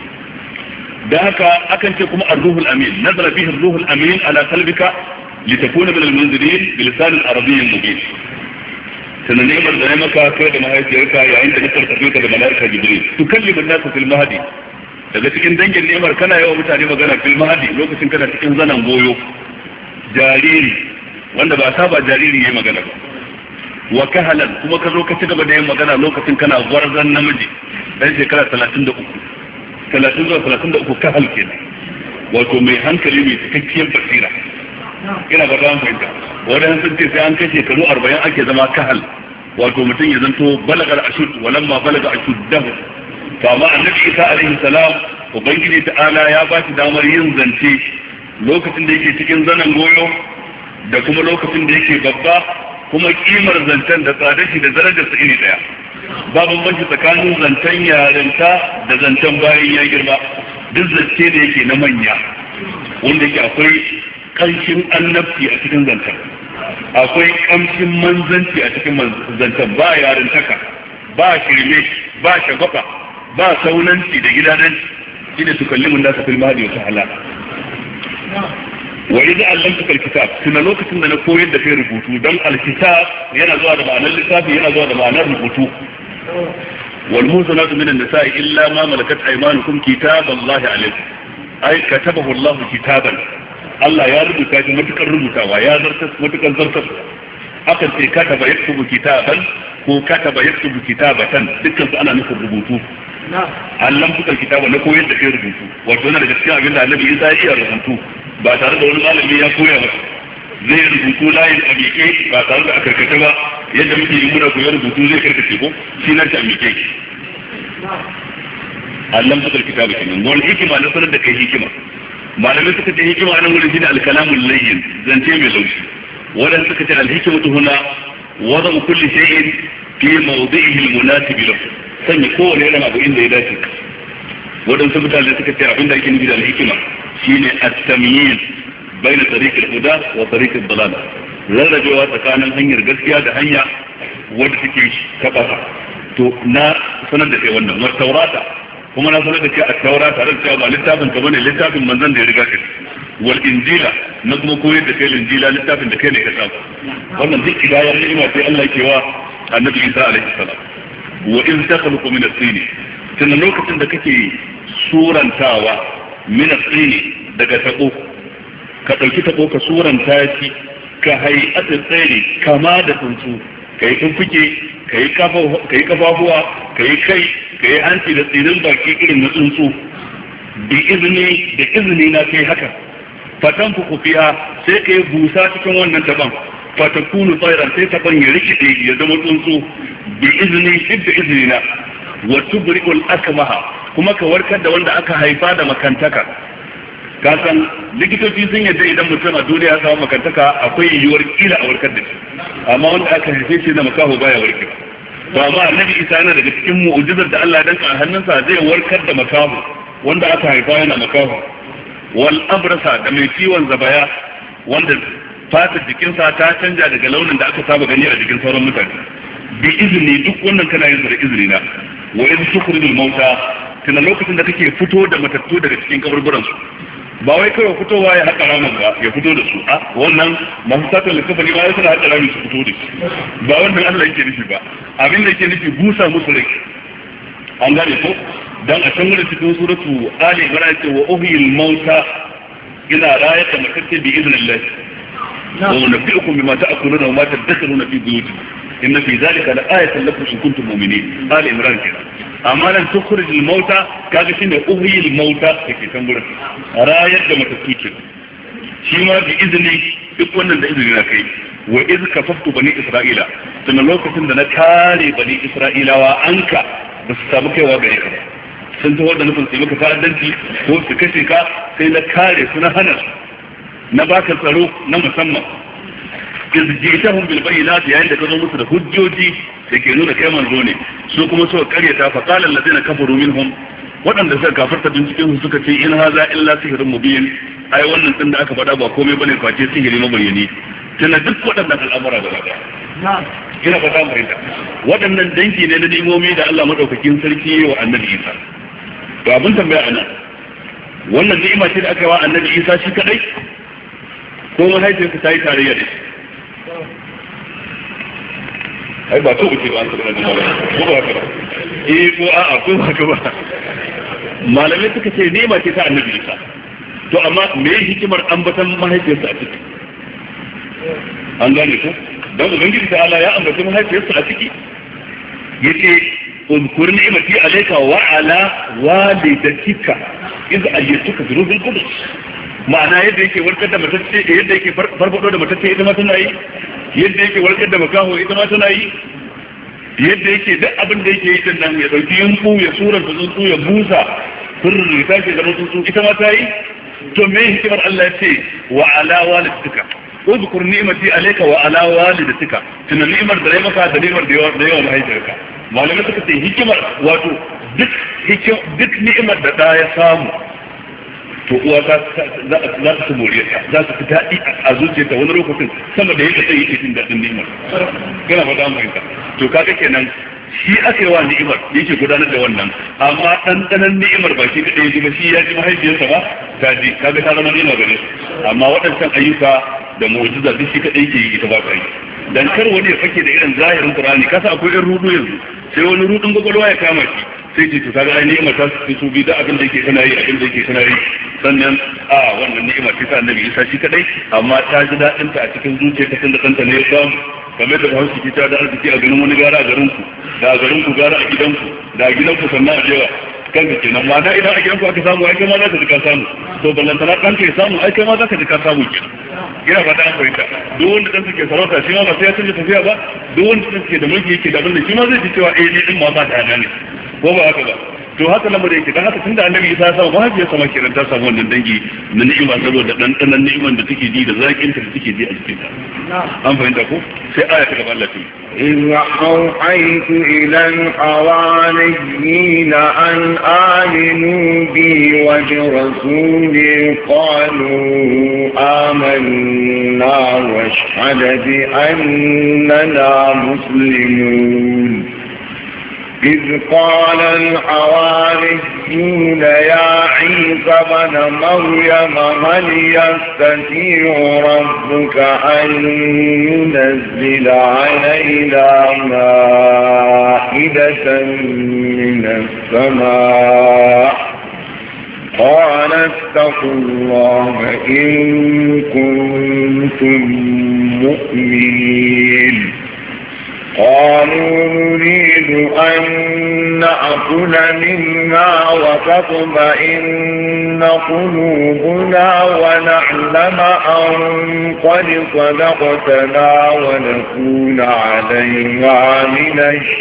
da haka akan ce kuma ar-ruhul amin nazara bihi ar-ruhul amin ala qalbika litakuna min al-munzirin bi lisan al-arabiy mubin sanan ne bar da maka kai da mahaifiyarka yayin da kake tafiya da malaika jibril tukallimu an-nas fil mahdi daga cikin dangin nemar kana yawa mutane magana fil mahdi lokacin kana cikin zanan goyo jariri wanda ba saba jariri yayi magana ba wa kahalan kuma ka zo ka ci gaba da yin magana lokacin kana gwarzan namiji dan shekara talatin da uku talatin zuwa talatin da uku kahal kenan wato mai hankali mai cikakkiyar basira ina ba za mu fahimta wadannan sun ce sai an kai shekaru arba'in ake zama kahal wato mutum ya zanto balagar ashud walamma balaga ashuddahu to amma annabi Isa alaihi salam ubangiji ta'ala ya ba shi damar yin zance lokacin da yake cikin zanen goyo da kuma lokacin da yake babba kuma kimar zancen da tsadar shi da darajar sa iri daya ba bambanci tsakanin zancen yarinta da zancen bayan ya girma duk zance da yake na manya wanda yake akwai kanshin annabci a cikin zancen akwai kamshin manzanci a cikin zancen ba yarintaka ba shirme ba shagwaba ba saunanci da gidananci shine su kallimin da su fil mahdi wa ta'ala wa idza allamtuka alkitab tuna lokacin da na koyar da kai rubutu dan alkitab yana zuwa da ma'anar littafi yana zuwa da ma'anar rubutu wal muhsanatu minan nisa'i illa ma malakat aymanukum kitaballahi alaykum ay katabahu Allahu kitaban Allah ya rubuta shi matukar rubutawa ya zartar matukar zartar akan ce kataba yaktubu kitaban ko kataba yaktubu kitabatan dukkan su ana nufin rubutu Allah fuka kitaba na koyar da kai rubutu wato yana daga cikin abin da Annabi Isa ya iya rubutu ba tare da wani malami ya koya ba zai rubutu layin amike ba tare da aka karkace ba yadda muke yi muna koyar rubutu zai karkace ko shi nan ta amike Allah fuka kitaba kenan wani hikima na sanar da kai hikima malamai suka ce hikima nan wurin shine al-kalamul layyin zance mai laushi wadanda suka ce al-hikmatu huna wada'u kulli shay'in fi mawdi'ihi al-munasib lahu sanya kowane irin abu inda ya dace wadansu mutane suka ce abinda ake nufi da al-hikma shine at-tamyiz bayna tariq al-huda wa tariq ad-dalal rarrabewa tsakanin hanyar gaskiya da hanya wadda take kabasa to na sanar da kai wannan wa taurata kuma na sanar da kai at-taura tare da cewa ba littafin ka bane littafin manzon da ya riga kai wal injila na kuma koyar da kai injila littafin da kai ne ka samu wannan duk idayar ni'ima sai Allah yake wa annabi Isa alaihi salam wa in takhluqu min at-tin tun lokacin da kake surantawa min at-tin daga tabo ka dauki tabo ka suranta shi ka hay'atu tsari kama da tsuntsu kai tunfuke kai kafa kai kafafuwa kai kai kai hanci da tsirin baki irin na tsuntsu bi izini da izini na kai haka fatan fuku fiya sai kai busa cikin wannan taban fatakunu tsairan sai taban ya rikide ya zama tsuntsu bi izini da izini na wa tubri'ul akmaha kuma ka warkar da wanda aka haifa da makantaka ka san likitoci sun yadda idan mutum a duniya ya samu makantaka akwai yiwuwar kila a warkar da shi amma wanda aka haife shi da makaho baya warkewa to amma annabi Isa yana daga cikin mu'jizar da Allah ya danka a hannunsa zai warkar da makaho wanda aka haifa yana makaho wal abrasa da mai ciwon zabaya wanda fatar jikinsa ta canja daga launin da aka saba gani a jikin sauran mutane bi izini duk wannan kana yin da izini na wa in tukhrijul mauta tana lokacin da kake fito da matattu daga cikin kaburburan su ba wai kawai fitowa ya haƙa ramin ba ya fito da su a wannan masu satar likafani ba ya suna haƙa ramin su fito da su ba wannan Allah yake nufi ba abin da yake nufi busa musu rai an gane ko dan a can wurin cikin suratu Ali Imran ce wa uhyil mauta ila rayat makatti bi idnillah wa nabiyukum bima ta'kuluna wa ma tadkhuluna fi buyutikum inna fi dhalika la ayatan lakum in kuntum mu'minin Ali Imran kenan amma nan tukhrijul mauta kaga shine uhyil mauta take can gurin rayat da matattu ke shi ma bi izini duk wannan da izini na kai wa iz kafaftu bani isra'ila tun lokacin da na kare bani isra'ilawa anka ba su samu kaiwa gare ka ba sun taho da nufin su maka ta'addanci ko su kashe ka sai na kare su na hana su na baka tsaro na musamman iz jitahum bil bayyinat yayin da ka zo musu da hujjoji da ke nuna kai manzo ne su kuma suka karyata fa qala allazina kafaru minhum waɗanda suka kafarta din cikin su suka ce in haza illa sihrun mubin ai wannan din da aka faɗa ba komai bane face sihiri mabayyani tana duk waɗannan al'amura da ba ina fata mu rinda waɗannan dangi ne na nimomi da Allah madaukakin sarki wa annabi Isa to abin tambaya anan wannan ni'ima ce da aka yi wa annabi Isa shi kadai ko mahaifiyarsa ta yi tarayya da shi ai ba to uke ba an tsara da ba ko ba haka ba eh ko a'a ko ba haka ba malamai suka ce ni'ima ce ta annabi Isa to amma me hikimar ambatan mahaifiyarsa a ciki an gane ko dan ubangiji ta Allah ya ambaci mahaifiyarsa a ciki yace uzkur ni'mati alayka wa ala walidatika iz ayyatuka bi ruhil qudus ma'ana yadda yake warkar da matacce yadda yake farfado da matacce ita ma tana yi yadda yake warkar da makaho ita ma tana yi yadda yake duk abin da yake yi din nan ya dauki yunku ya surar da tsuntsu ya busa sirri ta ce da tsuntsu ita ma ta yi to me hikimar Allah ya ce wa ala walidatika uzkur ni'mati alayka wa ala walidatika tuna ni'mar da rai maka da ni'mar da yawa da yawa mahaifiyarka malamai suka ce hikimar wato duk hikim duk ni'imar da da ya samu to uwa ta za ta su moriya za su fi daɗi a zuciyarta wani lokacin sama da yadda sai yake jin daɗin ni'imar kana faɗa mai ka to kaga kenan shi aka yi wa ni'imar yake gudanar da wannan amma ɗanɗanon ni'imar ba shi kaɗai ji ba shi ya ji mahaifiyarsa ba ta ji kaga ta zama ni'ima gare su amma waɗancan ayyuka da mu'jiza duk shi kaɗai ke yi ita ba ta yi dan kar wani ya fake da irin zahirin Qur'ani kasa akwai irin rudu yanzu sai wani rudin gogolwa ya kama shi sai ce to kaga ai ni'ima ta su bi da abin da yake kana yi abin da yake kana yi sannan a wannan ni'ima ta annabi Isa shi kadai amma ta ji dadin ta a cikin zuciyarta tunda kanta ne ya samu kamar da Bahaushe ke ta da arziki a garin wani gara a garin ku da a garin ku gara a gidan ku da a gidan ku sannan a jewa kanka kenan ma da idan a gidan ku aka samu ai kai ma za ka ji ka samu to ballantana kanka ya samu ai kai ma za ka ji ka samu kenan ina fata an fahimta duk wanda dan suke sarauta shi ma ba sai ya canza tafiya ba duk wanda dan suke da mulki yake da abin da shi ma zai ji cewa eh ni din ma ba ta ne ko ba haka ba to haka lamarin yake dan haka tunda annabi Isa ya samu mahaifiyar sama kiran ta samu wannan dangi na ni'ima saboda dan dan ni'iman da take ji da zakin ta da take ji a cikin ta an fahimta ko sai aya ta gaba Allah ta إذ أوحيت إلى الحواريين أن آمنوا بي وبرسولي قالوا آمنا واشهد بأننا مسلمون إذ قال الحواريون يا عيسى ابن مريم هل يستطيع ربك أن ينزل علينا مائدة من السماء قال اتقوا الله إن كنتم مؤمنين قالوا نريد أن نأكل منها وتطمئن قلوبنا ونعلم أن قد صدقتنا ونكون عليها من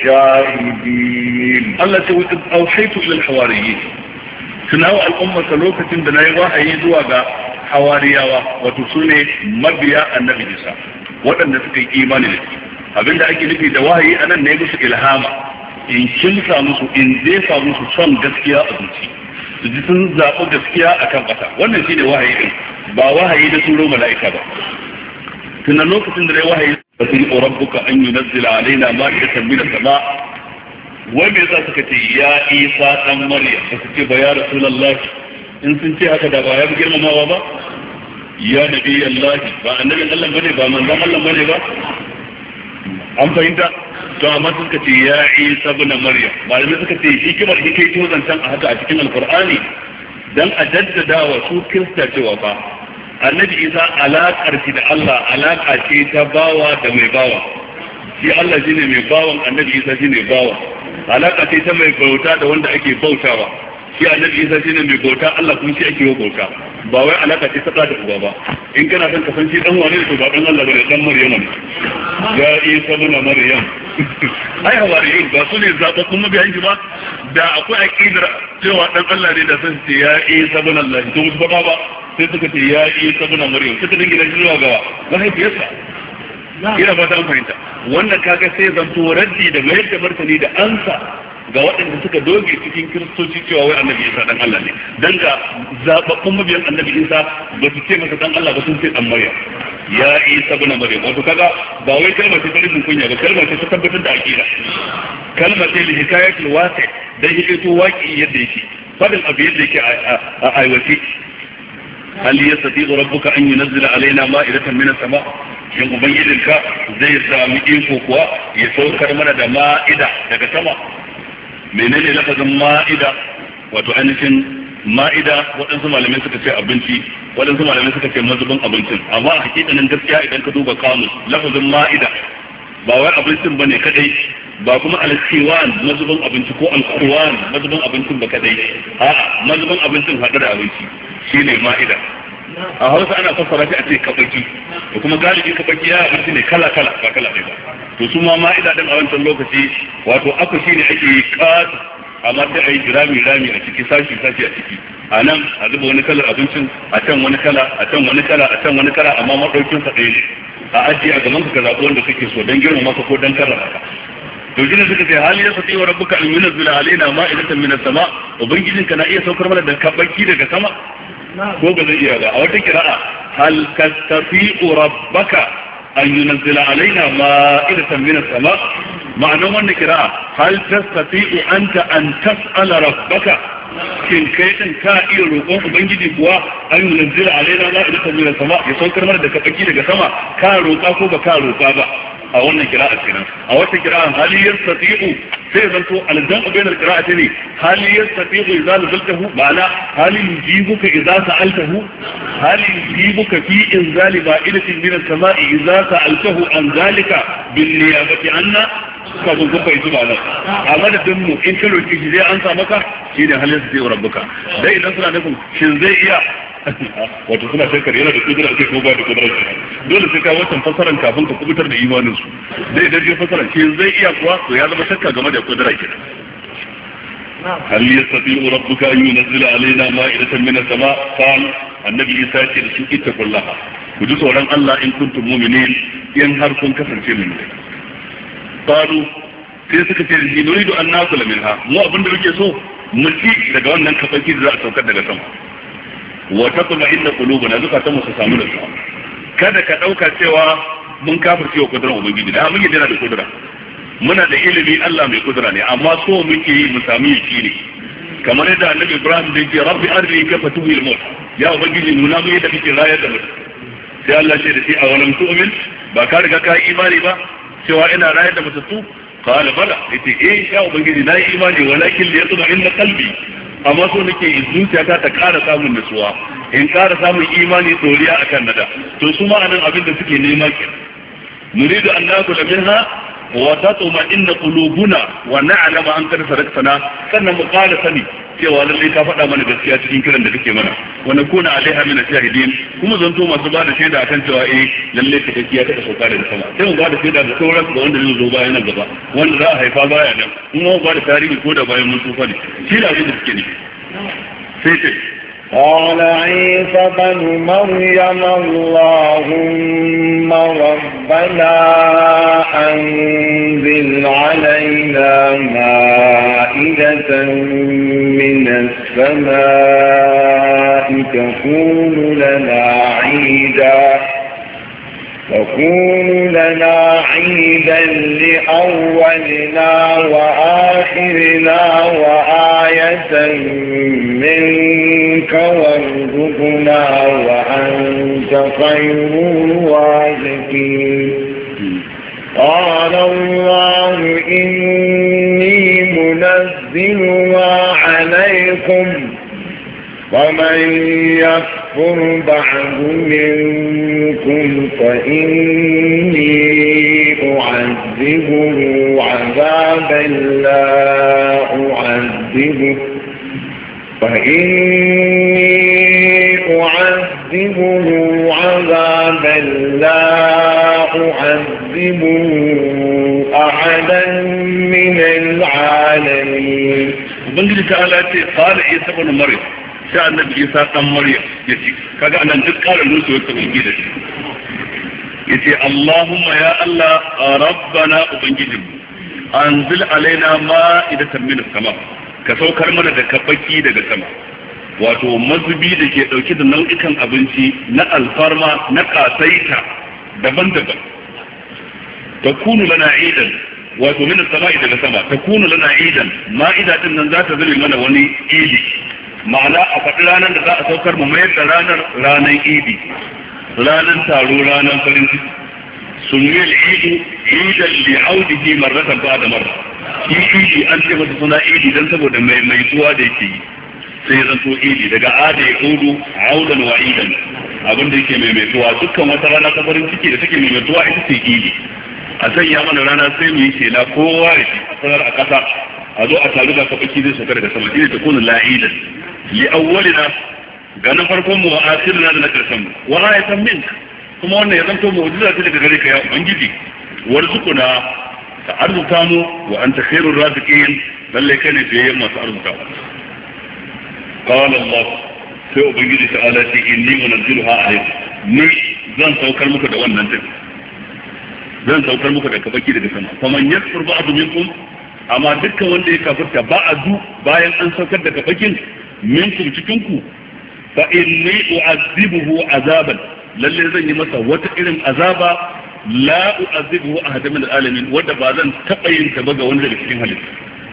الشاهدين. الله سوى أوحيت إلى الحواريين سنوى الأمة لوكة دنايا وحي زواغا حواريا وتسوني مبيا النبي عيسى وأن نسكي إيمان لك abinda ake nufi da wahayi anan ne musu ilhama in kinsa musu in jefa musu son gaskiya a zuci su ji sun zaɓi gaskiya a kan ƙasa wannan shine wahayi din ba wahayi da turo mala'ika ba tunan lokacin da dai wahayi ba su yi rabbuka an yi nazzila alaina ma'idatan min as-sama wai me yasa suka ce ya Isa dan Maryam ba su ce ba ya Rasulullahi in sun ce haka da ba ya girmamawa ba ya nabi Allah ba annabin Allah bane ba manzon Allah bane ba an fahimta to amma suka ce ya Isa ibn Maryam malamai suka ce hikimar hikaito zancan a haka a cikin alqur'ani dan a jaddada wa su kirista cewa fa annabi Isa alaƙar shi da Allah alaƙa ce ta bawa da mai bawa shi Allah shine mai bawan annabi Isa shine bawa alaƙa ce ta mai bauta da wanda ake bautawa shi annabi Isa shine mai bauta Allah kuma shi ake bauta ba wai alaka ce ta da uba ba in kana son ka san shi dan wane to ba dan Allah bane dan Maryam ne ya Isa ibn Maryam ai hawariyun ba su ne zaba kuma bai hanji ba da akwai aqidar cewa dan Allah ne da san ce ya Isa ibn Allah to su faɗa ba sai suka ce ya Isa ibn Maryam suka dinga da zuwa ga mahaifiyarsa ina ba ta fahimta wannan kaga sai zanto raddi da mayar da martani da ansa ga waɗanda suka doge cikin kiristoci cewa wai annabi Isa dan Allah ne dan ga zababbun mabiyan annabi Isa ba su ce masa dan Allah ba sun ce dan Maryam ya Isa ibn Maryam wato kaga ba wai kalmar ce ta rubin kunya ba kalmar ce ta tabbatar da aqida kalmar ce li hikayatul waqi dan yake to waqi yadda yake fadin abu yadda yake a aiwati hal yastati'u rabbuka an yunzila alaina ma'idatan min as-sama' shin ubangijinka zai sami iko kuwa ya saukar mana da ma'ida daga sama menene lafazin ma'ida wato ainihin ma'ida waɗansu malamai suka ce abinci waɗansu malamai suka ce mazubin abincin amma a hakikanin gaskiya idan ka duba kamus lafazin ma'ida ba wai abincin bane kadai ba kuma al-khiwan mazubin abinci ko al-khurwan mazubin abincin ba kadai a'a mazubin abincin hada da abinci shine ma'ida a Hausa ana fassara shi a ce kabaki da kuma galibi kabaki ya abinci ne kala kala ba kala ɗaya ba to su ma ma'ida din a wancan lokaci wato aka shine ake kasu amma sai a yi rami rami a ciki sashi sashi a ciki a nan a zuba wani kalar abincin a can wani kala a can wani kala a can wani kala amma maɗaukin sa ɗaya ne a ajiye a gaban ka zaɓi wanda kake so don girma maka ko don karrama ka to gina suka ce hali ya sati wa rabbuka an yunzila alaina ma'idatan min as-sama ubangijinka na iya saukar mana da kabaki daga sama ko ba zai iya ba a wata kira'a hal tastafi'u rabbaka an yunzila alaina ma'idatan min as-sama ma'anar wannan kira'a hal tastafi'u anta an tas'ala rabbaka kin kai din ka iya roƙon ubangiji kuwa an yunzila alaina ma'idatan min as-sama ya saukar mana da kabaki daga sama ka roƙa ko ba ka roƙa ba a wannan kira'a kenan a wata kira'a hal yastati'u sai zanto aljamu bainal qira'ati ne hal yastati'u idza nazaltahu ma'ana hal yujibuka idza sa'altahu hal yujibuka fi inzali ba'idatin min as-sama'i idza sa'altahu an zalika bin niyabati anna ka zo ka yi ba nan amma da dinmu in ka roki shi zai ansa maka shine hal yastati'u rabbuka dai idan suna nufin shin zai iya wato suna shakar yana da kudura sai ko ba da kudura dole sai ka wancan fasaran kafin ka kubutar da imanin su dai idan ka fasara shi zai iya kuwa to ya zama shakka game da kudura kenan hal yastati'u rabbuka an yunzila alaina ma'idatan min as-sama' qal annabi Isa ce da su ittaqullaha ku ji tsoron Allah in kuntum mu'minin in har kun kasance mu'mini qalu sai suka ce ni nuridu an nakula minha mu abinda muke so mu ci daga wannan kafaki da za a saukar daga sama wa tatma inna qulubuna zukatan mu su samu da su kada ka dauka cewa mun kafirce wa kudurar ubangiji da mun yi dana da kudura muna da ilimi Allah mai kudura ne amma so muke yi mu samu yakini kamar yadda annabi Ibrahim da yake rabbi arni kaifa tuhil maut ya ubangiji nuna mu yadda kake rayar da mutum sai Allah ce da shi a walam tu'min ba ka riga ka yi imani ba cewa ina rayar da mutum qala bala yace eh ya ubangiji na yi imani walakin li yatma inna qalbi amma so nake zuciyata ta ƙara samun nutsuwa in ƙara samun imani doriya akan nada to su ma'anan abin da suke nema ke nuridu an nakula minha wa tatma inna qulubuna wa na'lamu an qad sadaqtana sannan mu ƙara sani cewa lalle ka faɗa mana gaskiya cikin kiran da kake mana wa nakuna alaiha min shahidin kuma zanto masu ba da shaida akan cewa eh lalle ka gaskiya ta sauka daga sama sai mu ba da shaida da sauran da wanda zai zo bayan nan gaba wanda za a haifa baya nan kuma mu ba da tarihi ko da bayan mun tsufa ne shi da abin da suke ne sai ce قال عيسى بن مريم اللهم ربنا أنزل علينا مائدة من السماء تكون لنا عيدا تكون لنا عيدا لأولنا وآخرنا وآية منك وارزقنا وأنت خير الرازقين قال الله إني منزلها عليكم ومن يكفر بعد منكم فإني أعذبه عذابا لا أعذبه فإني أعذبه عذابا لا أعذبه أحدا من العالمين. ubangiji ta ala ce qala isa ibn maryam sai annabi isa dan maryam yace kaga anan duk ƙara nusu ya tsaye da shi yace allahumma ya allah rabbana ubangiji anzil alaina ma'idatan min as-sama ka saukar mana da kabaki daga sama wato mazubi da ke dauke da nau'ikan abinci na alfarma na kasaita daban-daban takunu lana idan wato min as-sama'i daga sama takunu lana idan ma'ida din nan za ta zame mana wani idi ma'ana a faɗi ranar da za a saukar mu mayar da ranar ranar idi ranar taro ranar farin ciki sunni al-idu idan li audihi marratan ba'da marra shi idi an ce masa suna idi dan saboda mai mai tuwa da yake yi sai zan to idi daga ada ya udu audan wa idan abin da yake mai mai tuwa dukkan wata rana ta farin ciki da take mai mai tuwa ita ce idi a sanya mana rana sai mu yi shela kowa da shi sanar a kasa a zo a taru da kafaki zai sauka daga sama shine ta kunu la'idan li awwalina ga na farkon mu wa akhirina da na karshen mu wa ayatan min kuma wannan ya zanto mu'jiza ce daga gare ka ya ubangiji warzuquna ka arzuta mu wa anta khairur raziqin lalle kai ne fiye masu arzutawa qala Allah sai ubangiji ta'ala ce inni munazziluha alaykum ni zan saukar muku da wannan din zan saukar muku da kabaki daga sama faman yakfur ba'du minkum amma dukkan wanda ya kafirta ba'du bayan an saukar da kabakin minkum cikin ku fa inni u'azzibuhu azaban lalle zan yi masa wata irin azaba la u'azzibuhu ahadan min alamin wanda ba zan taba yin ta ba ga wanda daga cikin halitta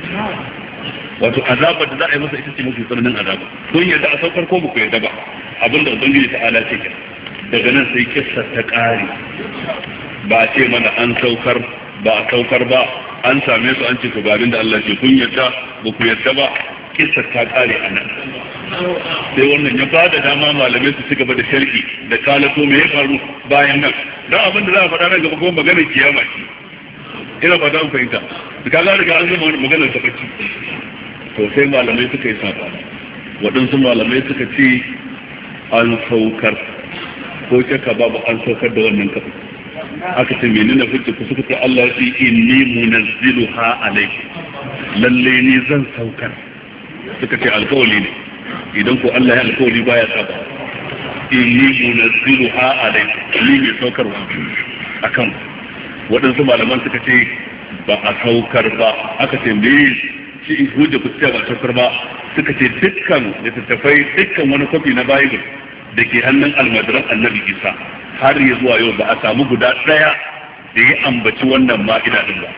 wato azabar da za a yi masa ita ce mafi tsananin azaba don yadda a saukar ko muku yadda ba abinda ubangiji ta'ala ce ke daga nan sai kissa ta ƙare ba a ce mana an saukar ba a saukar ba an same su an ce to garin da Allah ce kun yadda ba ku yadda ba kissa ta kare a nan sai wannan ya bada dama malamai su ci gaba da sharhi da kalato me ya faru bayan nan don abin da za a faɗa nan gaba kuma maganar kiyama ce ina fata an fahimta da kaga riga an zama maganar ta bacci to sai malamai suka yi saba waɗansu malamai suka ce an saukar ko shakka babu an saukar da wannan kafa aka ce menene hujja ku suka ce Allah shi inni munazziluha alayhi lalle ni zan saukar suka ce alƙawli ne idan ko Allah ya alƙawli baya saba inni munazziluha alayhi ni mai saukarwa akan waɗansu malaman suka ce ba a saukar ba aka ce me shi hujja ku ce ba a saukar ba suka ce dukkan littattafai dukkan wani kwafi na Bible da ke hannun almadiran annabi Isa har ya zuwa yau ba a samu guda ɗaya da ya ambaci wannan ma'ida din ba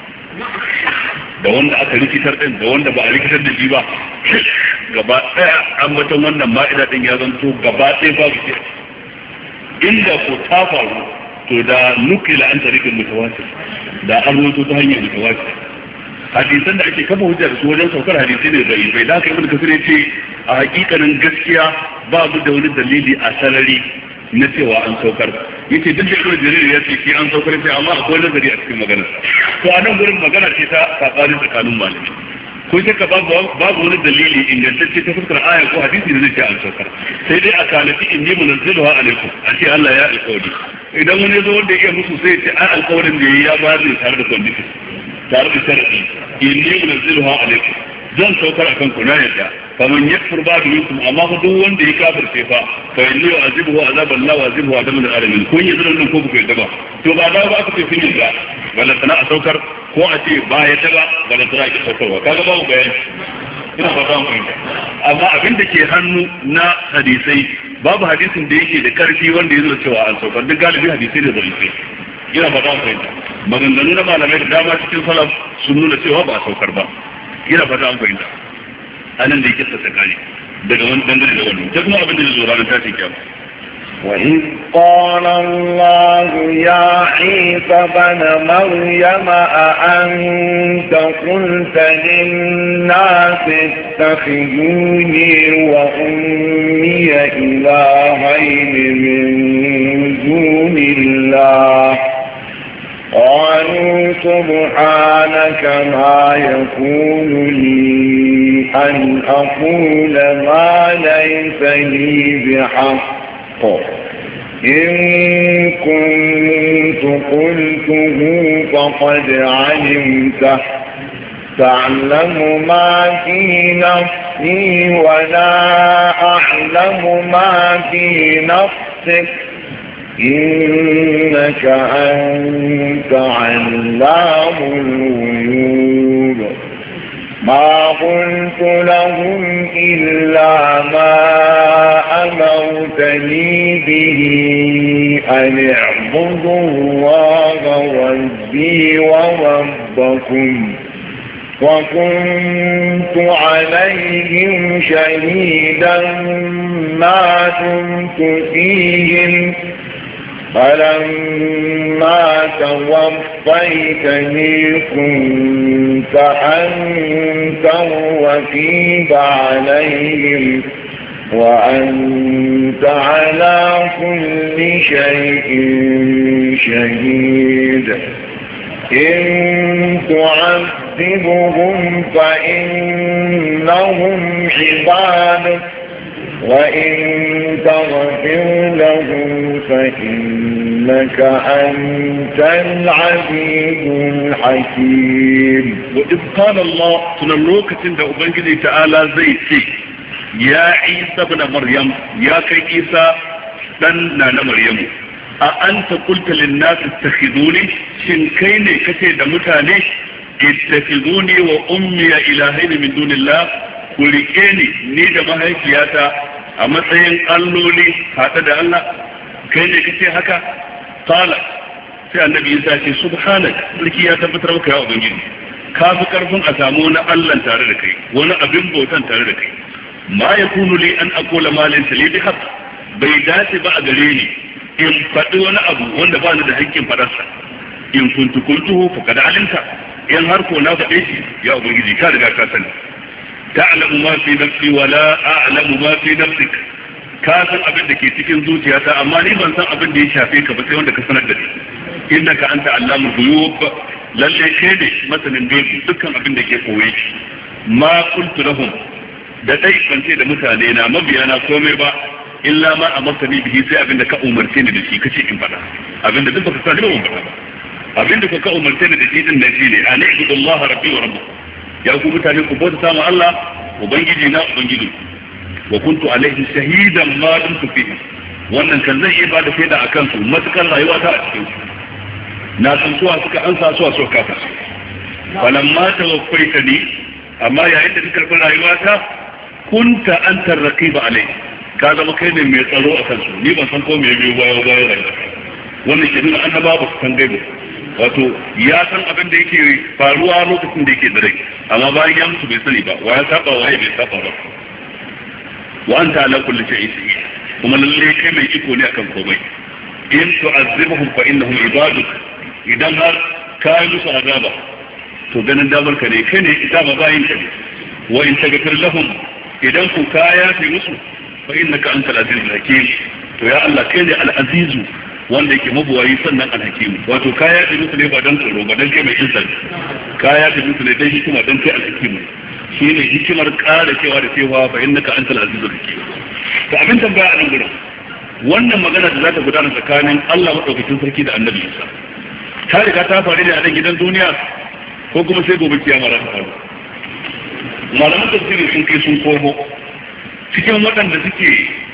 da wanda aka rikitar din da wanda ba a rikitar da shi ba gaba ɗaya ambatan wannan ma'ida din ya zanto gaba ɗaya babu shi inda ko ta faru to da nukila an tarikin mutawatir da an rubuto ta hanyar mutawatir hadisan da ake kafa hujja da su wajen saukar hadisi ne bai bai da aka ibn kasir ya ce a hakikanin gaskiya babu da wani dalili a sarari na cewa an saukar yace duk da ibn jarir ya ce shi an saukar sai amma akwai nazari a cikin maganar to a nan gurin magana ce ta sabani tsakanin malami ko shakka babu babu wani dalili ingantacce ta fuskar aya ko hadisi da zai ce an saukar sai dai a kalafi inni munazziluha alaikum a ce Allah ya alƙawari idan wani zo wanda ya musu sai ya ce an alƙawarin da yayi ya bayar ne tare da condition tare da sharadi inni munazziluha alaikum zan saukar akan ku na yadda faman yakfur ba'du minkum amma fa duk wanda ya kafirce fa fa inni yu'azibuhu azaban la yu'azibuhu adaman alamin kun yi zuran ko ku yadda ba to ba da ba aka ce kun yadda wala sana a saukar ko a ce ba ya taba wala sana ki saukarwa kaga babu bayani ina fata mu fahimta amma abin da ke hannu na hadisai babu hadisin da yake da karfi wanda ya zo cewa an saukar duk galibi hadisai da zai ina fata mu fahimta maganganu na malamai da dama cikin salaf sun nuna cewa ba a saukar ba ina fata an fahimta anan da yake tsakani daga wani dangane da wannan ta kuma abin da zai zo ranar tashin kiyama وإذ قال الله يا عيسى بن مريم أأنت قلت للناس اتخذوني وأمي إلهين من دون الله قالوا سبحانك ما يكون لي أن أقول ما ليس لي بحق إن كنت قلته فقد علمته تعلم ما في نفسي ولا أعلم ما في نفسك إنك أنت علام الغيوب ما قلت لهم إلا ما أمرتني به أن اعبدوا الله ربي وربكم وكنت عليهم شهيدا ما دمت فيهم فلما توفيتني كنت أنت الرقيب عليهم وأنت على كل شيء شهيد إن تعذبهم فإنهم عبادك وإن تغفر لهم فإنك أنت العزيز الحكيم. وإذ قال الله تنلوك تند أبنجلي تعالى زيتي يا عيسى بن مريم يا كي عيسى بن مريم أأنت قلت للناس اتخذوني شنكيني كتيد متاني اتخذوني وأمي إلهين من دون الله ku rike ni ni da mahaifiyata a matsayin alloli haɗe da Allah kai ne kace haka qala sai annabi Isa ce subhanak sarki ya tabbatar maka ya ubangiji ka fi karfin a samu wani Allah tare da kai wani abin bautan tare da kai ma yakunu li an aqula ma laysa li bi haqq bai dace ba a gare ni in faɗi wani abu wanda ba ni da haƙƙin faɗarsa in kuntu kuntuhu faqad alimta in har ko na faɗe shi ya ubangiji ka riga ka sani ta'lamu ma fi nafsi wa la a'lamu ma fi nafsik ka san abin da ke cikin zuciyata amma ni ban san abin da ya shafe ka ba sai wanda ka sanar da ni innaka anta allamul ghuyub lalle kai ne masanin gaibi dukkan abin da ke koye ma qultu lahum da dai ban ce da mutane na mabiya na komai ba illa ma amartani bihi sai abin da ka umarce ni da shi kace in faɗa abin da duk baka sani ba ban faɗa ba abin da ka umarce ni da shi din nan shine an ibudullaha rabbi wa rabbukum ya ku mutane ku bauta ma Allah ubangiji na ubangiji wa kuntu alaihi shahidan ma dumtu fihi wannan kan zai iya bada shaida akan su matukar rayuwa ta a cikin su na san suwa suka ansa suwa suka kafa falamma tawaffaitani amma yayin da duka karɓi rayuwa ta kunta anta raqiba alaihi ka zama kai ne mai tsaro a kansu ni ban san ko me biyo baya baya rayuwa wannan ke nuna annaba ba su san gaibu wato ya san abin da yake faruwa lokacin da yake da rai amma bayan ya mutu bai sani ba wa ya saba wa ya bai saba ba wa anta ala kulli shay'in shahid kuma lalle kai mai iko ne akan komai in tu'azzibuhum fa innahum ibaduk idan har ka yi musu azaba to ganin damar ka ne kai ne ita ba bayin ka ne wa in tagfir lahum idan ku kaya fi musu fa innaka antal azizul hakim to ya Allah kai ne al-azizu wanda yake mabuwayi sannan al-hakim wato kaya fi musu ne ba dan tsoro ba dan kai mai izza kaya fi musu ne dan hikima dan kai al-hakim shine hikimar ƙara cewa da cewa fa innaka antal azizul hakim to abin tambaya a nan gurin wannan magana da za ta gudana tsakanin Allah madaukakin sarki da Annabi Isa ta riga ta faru ne a nan gidan duniya ko kuma sai gobe kiyama za ta faru malaman tafsiri sun kai sun komo cikin waɗanda suke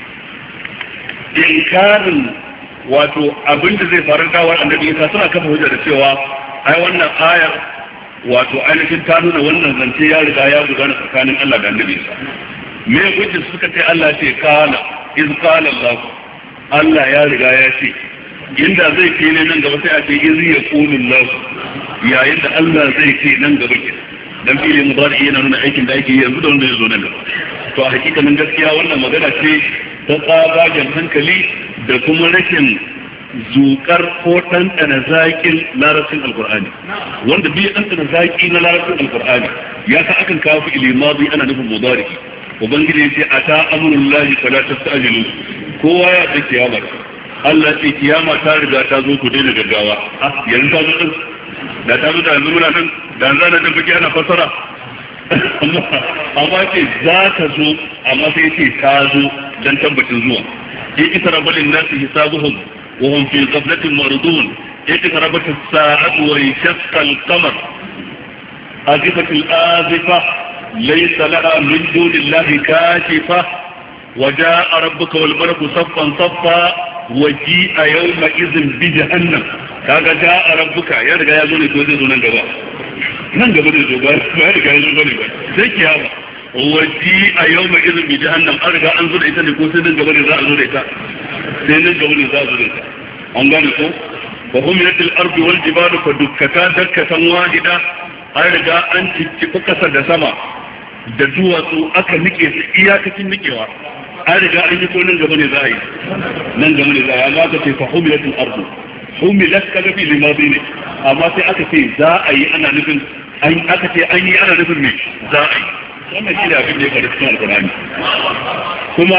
inkarin wato abin da zai faru da wa Annabi Isa suna kafa hujja da cewa ai wannan ayar wato ainihin ta nuna wannan zance ya riga ya gudana tsakanin Allah da Annabi Isa me hujjar suka ce Allah ce kana iz qala Allah Allah ya riga ya ce inda zai ce ne nan gaba sai a ce iz yaqulu Allah yayin da Allah zai ce nan gaba ke dan fili mudari yana nuna aikin da ake yi yanzu da wanda ya zo nan gaba to a hakikanin gaskiya wannan magana ce ta tsabagen hankali da kuma rashin zukar ko ɗanɗana zaƙin larabcin alkur'ani wanda biyu ɗanɗana zaƙi na larabcin alkur'ani ya sa akan kawo fi ilimazi ana nufin mudari ubangiji ya ce a ta amurin lahi fala ta ta'ajilu kowa ya ce kiyama Allah ce kiyama ta riga ta zo ku daina gaggawa ah yanzu ta zo din da ta zo da yanzu muna nan da yanzu ana tafi ana fassara amma ce za ta zo amma sai ce ta zo dan tabbacin zuwa in ita rabalin nasu hisabuhum wa hum fi qablatin maridun اقتربت الساعة وانشق القمر أزفت الآزفة ليس لها من دون الله كاشفة وجاء ربك والملك صفا صفا وجيء يومئذ بجهنم kaga جاء ربك ya riga ya zo ne ko zai zo nan gaba nan gaba zai zo ba ya riga ya zo ne ba sai kiyama waji a yawma idhin bi jahannam an riga an zo da ita ne ko sai nan gaba ne za a zo da ita sai nan gaba ne za a zo da ita an gane ko wa humilat al-ardu wal jibalu fa dukkata dakkatan wahida an riga an cikki kasar da sama da duwatsu aka nike su iyakacin nikewa an riga an yi ko nan gaba ne za a yi nan gaba ne za a yi amma aka ce fa humilat al-ardu humilat kaga fi limadi ne amma sai aka ce za a yi ana nufin an aka ce an yi ana nufin me za a yi wannan shi ne abin da ya faru cikin alkurani kuma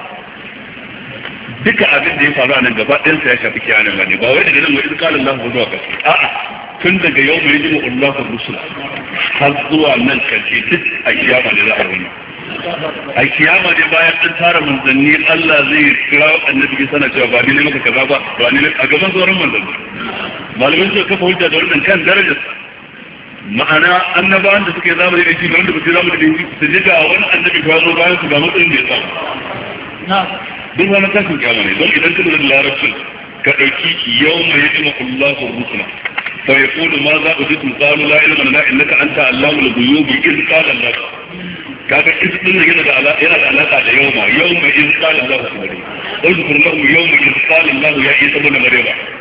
duka abin da ya faru a nan gaba ɗayansa ya shafi kiyanin gani ba wai daga nan wani kalin lafi zuwa kasu a'a tun daga yau mai jini Allah ka rusul har zuwa nan karshe duk a kiyama ne za a wani a kiyama ne bayan an tara manzanni Allah zai kira annabi sana cewa ba ni ne maka kaza ba ba ni ne a gaban sauran manzanni malamin suka kafa hujja da wannan kan darajar ma'ana annabawan da suke zamani da shi da wanda ba su zamani da shi su ji ga wani annabi ka zo bayan su ga matsayin da ya samu duk wani tashin kiyama ne don idan ka lura da larabcin ka ɗauki yau mai yi Allah ko rusula فيقول ماذا أجدتم قالوا لا علم لنا إنك أنت علام الغيوب إذ قال الله kaga izinin yana da ala yana da alaka da yawma yawma in qala Allah subhanahu wa ta'ala uzkur lahum yawma in qala Allah ya isa ibn maryam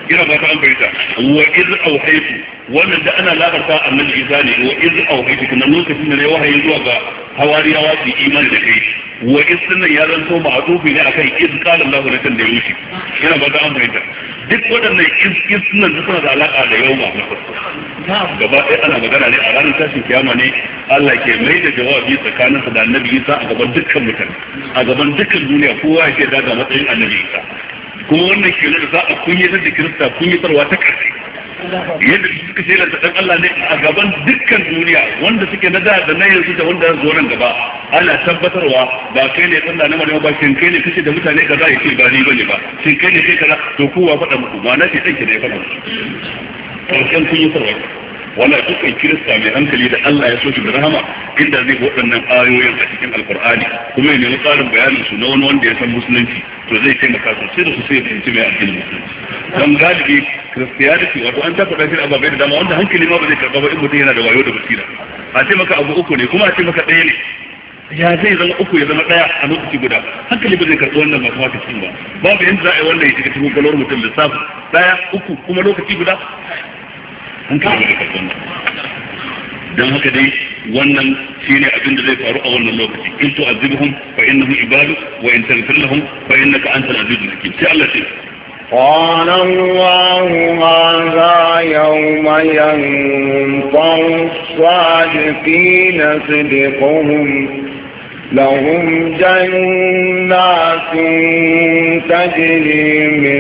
ina ba ta an bayyana wa iz auhaytu wannan da ana labarta annabi Isa ne wa iz auhaytu kana lokacin da ne wahayi zuwa ga hawariyawa su imani da kai wa iz sunan ya zanto ma'tufi ne akan iz qala Allahu lakan da yushi ina ba ta an bayyana duk waɗannan iz iz sunan suna da alaka da yau ba gaba ɗaya ana magana ne a ranar tashin kiyama ne Allah ke mai da jawabi tsakaninsa da annabi Isa a gaban dukkan mutane a gaban dukkan duniya kowa ya ce daga matsayin annabi Isa kuma wannan ke nuna za a kunyatar da Kirista kunyatarwa ta ƙarfi yadda suka shaidar da ɗan Allah ne a gaban dukkan duniya wanda suke na da da na yanzu da wanda zo nan gaba ana tabbatarwa ba kai ne tsanda na marewa ba shin kai ne kace da mutane kaza ya ce ba ni bane ba shin kai ne kai kaza to kowa faɗa muku ma na ce ɗanki ne ya faɗa muku ƙarshen kunyatarwa wala dukkan Kirista mai hankali da Allah ya so shi da rahama inda zai ga waɗannan ayoyin a cikin Alƙur'ani kuma ya nemi tsarin bayanin su na wani wanda ya san musulunci to zai taimaka sosai da sosai ya fahimci mai addinin musulunci don galibi Christianity wato an ta faɗa shi ababai da dama wanda hankali ma ba zai karɓa ba in mutum yana da wayo da basira a ce maka abu uku ne kuma a ce maka ɗaya ne ya zai zama uku ya zama ɗaya a lokaci guda hankali ba zai karɓi wannan mathematics ba babu yanda za a yi wannan ya shiga cikin kwalwar mutum lissafi ɗaya uku kuma lokaci guda hankali ba zai karɓi wannan dan haka dai wannan shine abin da zai faru a wannan lokaci in tu'azibhum fa innahum ibaduk wa in taghfir lahum fa innaka antal azizul hakim sai Allah ce قال الله هذا يوم ينفع الصادقين صدقهم لهم جنات تجري من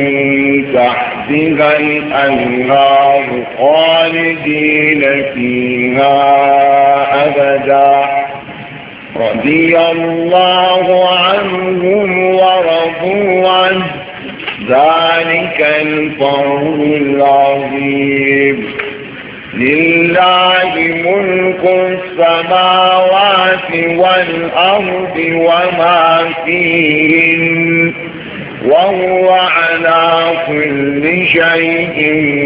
تحتها الأنهار خالدين فيها أبدا رضي الله عنهم ورضوا عنه ذلك الفضل العظيم لله ملك السماوات والأرض وما فيهن وهو على كل شيء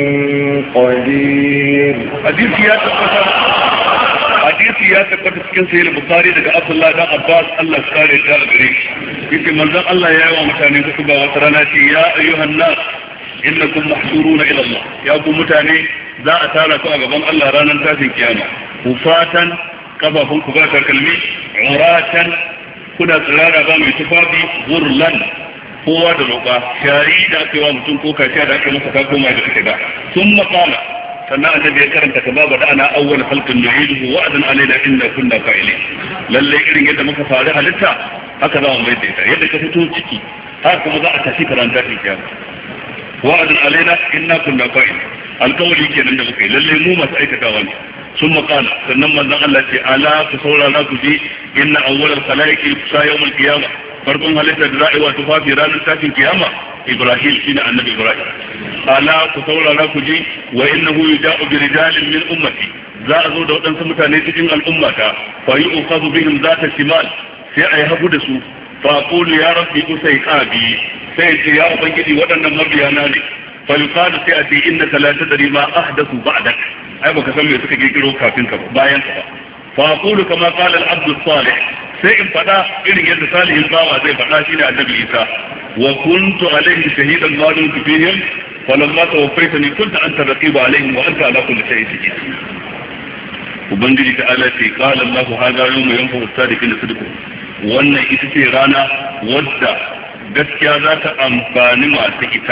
قدير حديث يا hadisi ya tabbata cikin sahih bukhari daga Abdullah dan Abbas Allah ya kare ta gare shi yace manzon Allah ya yi wa mutane su ba wata rana ce ya ayyuhan nas innakum mahshuruna ila Allah ya ku mutane za a tara ku a gaban Allah ranar tashin kiyama kufatan kafafun ku ba kalmi uratan kuna tsirara ba mai tufafi gurlan kowa da roƙa shari da aka yi wa mutum ko kaciya da aka masa ka koma da kake da sun makala sannan annabi ya karanta ka babu da ana awwal khalqin nu'iduhu wa'dan alaina inna kunna fa'ilin lalle irin yadda muka fara halitta haka za mu mai da ita yadda ka fito ciki haka kuma za a tashi karanta ta kiyama wa'dan alaina inna kunna fa'ilin alkawari kenan da muka yi lalle mu masu aikatawa ne sun makala sannan manzon Allah ce ala ku saurara ku ji inna awwal khalaiqi sa yawmul qiyamah farkon halitta da za'i wa tufafi ranar tashin kiyama Ibrahim shine annabi Ibrahim ala ku saurara ku ji wa innahu yuja'u bi rijalin min ummati za a zo da waɗansu mutane cikin al'ummata fa yu'khadhu bihim zata shimal sai ai hagu da su fa aqulu ya rabbi usayqabi sai ce ya ubangiji waɗannan mabiyana ne fa yuqalu sai a ce innaka la tadri ma ahdathu ba'dak ai baka san me suka kirkiro kafin ka bayan ka ba fa aqulu kama qala al-abd as-salih sai in fada irin yadda salihin bawa zai fada shine annabi Isa wa kuntu alayhi shahidan ma dumtu fihim falamma tawaffaytani kunta anta raqiba alayhim wa anta ala kulli shay'in shahid ubangiji ta ala ce qala Allah hada yawma yanfa'u as-sadiqina sidqu wannan ita ce rana wadda gaskiya za ta amfani masu ita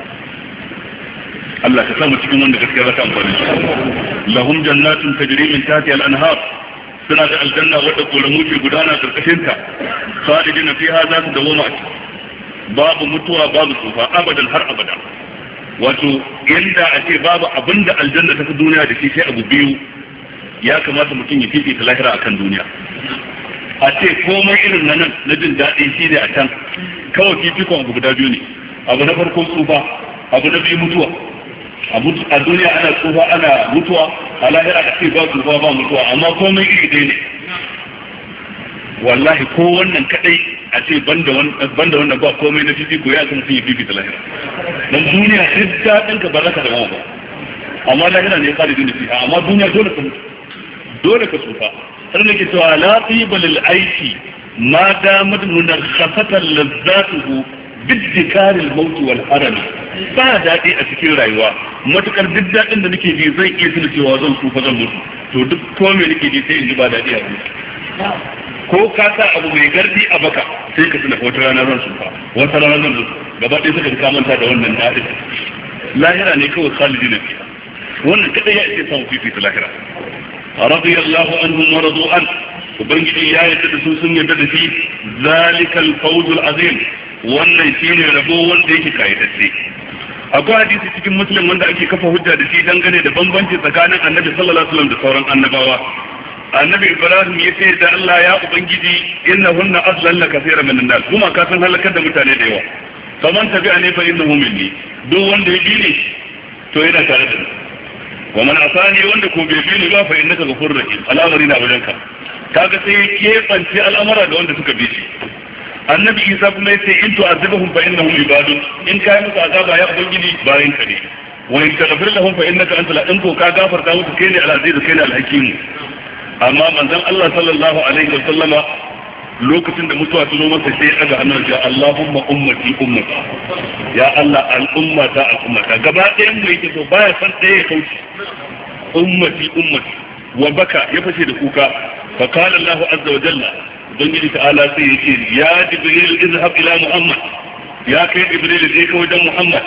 Allah ka samu cikin wanda gaskiya za ta amfani su lahum jannatun tajri min tahtiha al-anhar suna da aljanna wadda koramu ke gudana karkashin ta khalidina fiha za su dawo a ciki babu mutuwa babu tsufa abadan har abada wato inda a ce babu abinda aljanna ta fi duniya da shi sai abu biyu ya kamata mutum ya fifita lahira akan duniya a ce komai irin na nan na jin daɗi shi ne a can kawai fifikon abu guda biyu ne abu na farko tsufa abu na biyu mutuwa a duniya ana tsufa ana mutuwa a lahira a ce ba tsufa ba mutuwa amma komai iri ɗaya ne wallahi ko wannan kadai a ce banda wannan ba komai na fifiko ya san sun yi fifita lahira dan duniya duk daɗin ka ba za ka da ba amma lahira ne khalidin da fiha amma duniya dole ka mutu dole ka tsufa har ne ke cewa la tiba lil aiki ma damat munakhafatan lazzatuhu bidikar al maut wal haram ba daɗi a cikin rayuwa matukar duk daɗin da nake ji zan iya tuna cewa zan tsufa zan mutu to duk ko me nake ji sai in ji ba daɗi a zuciya ko ka sa abu mai gardi a baka sai ka tuna wata rana zan tsufa wata rana zan mutu gaba ɗaya suka ka manta da wannan daɗin lahira ne kawai khalidi ne wannan kada ya ce samu fifita lahira radiyallahu anhum wa radu an ubangiji ya yarda da su sun yarda da shi zalikal fawzul azim wannan shine rabo wanda yake kayyadacce akwai hadisi cikin muslim wanda ake kafa hujja da shi dangane da bambanci tsakanin annabi sallallahu alaihi wasallam da sauran annabawa annabi ibrahim ya ce da Allah ya ubangiji innahunna adlalla kaseera min an-nas kuma ka san halakar da mutane da yawa faman tabi'ani fa innahu minni duk wanda ya bi ni to yana tare da ni wa man asani wanda ko bai bi ni ba fa innaka ghafurur rahim al'amari na wajenka kaga sai ya kebance al'amara da wanda suka bi shi annabi isa kuma yace in tu'azibuhum fa innahum ibadun in kai musu azaba ya ubangiji bayin ka ne wa in taghfir lahum fa innaka antal in ko ka gafarta musu kai ne al-aziz kai ne al-hakim amma manzon Allah sallallahu alaihi wa sallama lokacin da mutuwa ta zo masa sai aga hannun ya Allahumma ummati ummati ya Allah al-umma ta al-ummata gaba ɗayan mu yake so baya san ɗaya ya kauce ummati ummati wa baka ya fashe da kuka fa qala Allah azza wa jalla ubangiji ta'ala sai ya ce ya jibril izhab ila muhammad ya kai jibril je ka wajen muhammad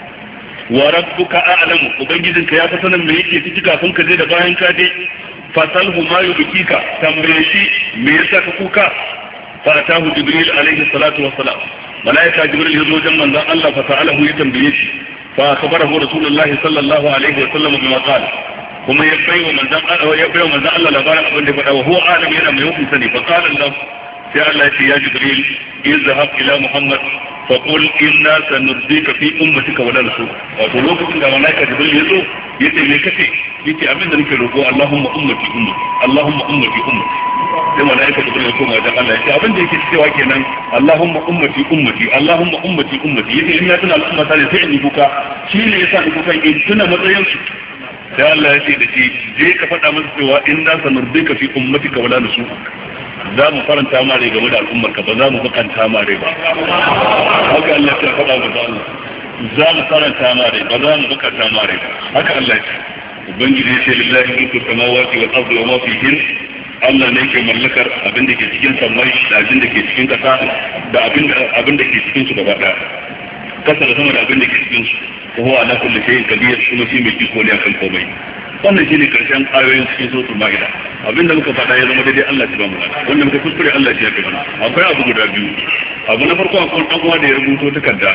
wa rabbuka a'lamu ubangijinka ya fa sanin me yake ciki kafin ka je da bayan ka je fasalhu ma yubkika tambaye shi me yasa ka kuka fa atahu jibril alaihi salatu wassalam malaika jibril ya zo wajen manzon Allah fa sa'alahu ya tambaye shi fa akhbarahu rasulullahi sallallahu alaihi wasallam bima qala kuma ya bai wa manzon Allah ya bai wa manzon Allah labarin abin da ya faɗa wa huwa alim yana mai hukun sani fa qala Allah sai Allah ya ce ya jibril izhab ila muhammad fa qul inna sanurdika fi ummatika wa la nasu wato lokacin da malaika jibril ya zo yace me kace yace abin da nake roƙo Allahumma ummati ummati Allahumma ummati ummati sai malaika jibril ya koma wajen Allah yace abin da yake cewa kenan Allahumma ummati ummati Allahumma ummati ummati yace in ya tuna al'umma ta ne sai in yi kuka shi ne yasa ni kuka in tuna matsayin su sai Allah ya ce da shi je ka faɗa masa cewa inna sanurdika fi ummatika wa la nasu za mu faranta ma rai game da al'ummar ka ba za mu bukanta ma rai ba haka Allah ya faɗa masa Allah za mu faranta ma rai ba za mu bukanta ma rai ba haka Allah ya ce ubangiji ya ce lillahi mulku samawati wal ardi wa ma fihin Allah ne ke mallakar abin da ke cikin samai da abin da ke cikin kasa da abin da abin da ke cikin su gaba daya kasa da sama da abin da ke cikin su ko huwa ala kulli shay'in qadir kuma shi mai iko ne akan komai wannan shine karshen ayoyin cikin suratul maida abinda muka faɗa ya zama daidai Allah ya ba mu wannan muka kuskure Allah ya kai mana akwai abu guda biyu abu na farko akwai dan uwa da ya rubuto takarda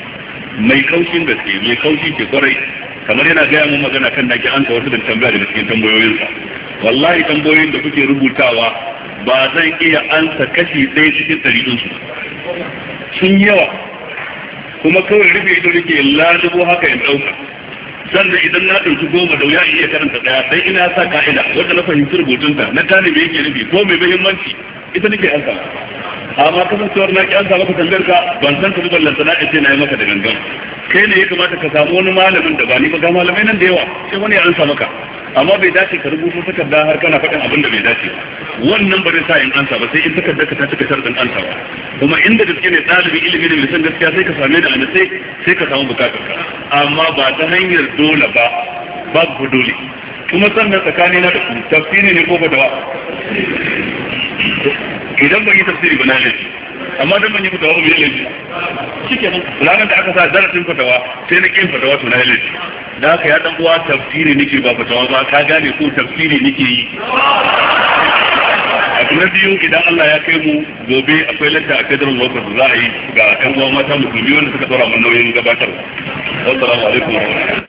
mai kaushin gaske mai kaushi ke kwarai kamar yana gaya mun magana kan naki an wasu da tambaya daga cikin tambayoyinsa wallahi tambayoyin da kuke rubutawa ba zan iya ansa kashi ɗaya cikin ɗari ɗin su sun yawa kuma kawai rufe ido nake lalubo haka in ɗauka sannan idan na ɗauki goma da wuya iya karanta ɗaya sai ina sa ka'ida wanda na fahimci rubutunta na gane me yake nufi ko mai muhimmanci ita nake ansa amma kasancewar na ki ansa maka tambayar ka ban san ka bugan lantana ce na yi maka da gangan kai ne ya kamata ka samu wani malamin da ba ni ba ga malamai nan da yawa sai wani ya ansa maka amma bai dace ka rubuto takarda har kana faɗin abin da bai dace wannan ba zai sa in ansa ba sai in takarda ka ta cika sharɗin ansa ba kuma inda gaske ne ɗalibin ilimi ne mai san gaskiya sai ka same da ana sai sai ka samu bukatar ka amma ba ta hanyar dole ba ba ku dole kuma sannan tsakani na da ku tafsiri ne ko ba da idan ban yi tafsiri ba na laifi amma dan ban yi fitawa ba mai laifi shikenan ranar da aka sa darasin fitawa sai na kin fitawa to na laifi da haka ya dan uwa tafsiri nake ba fitawa ba ka gane ko tafsiri nake yi abu na biyu idan Allah ya kai mu gobe akwai ladda a federal lokaci za a yi ga kan uwa mata musulmi wanda suka tsara mun nauyin gabatar. Assalamu alaikum.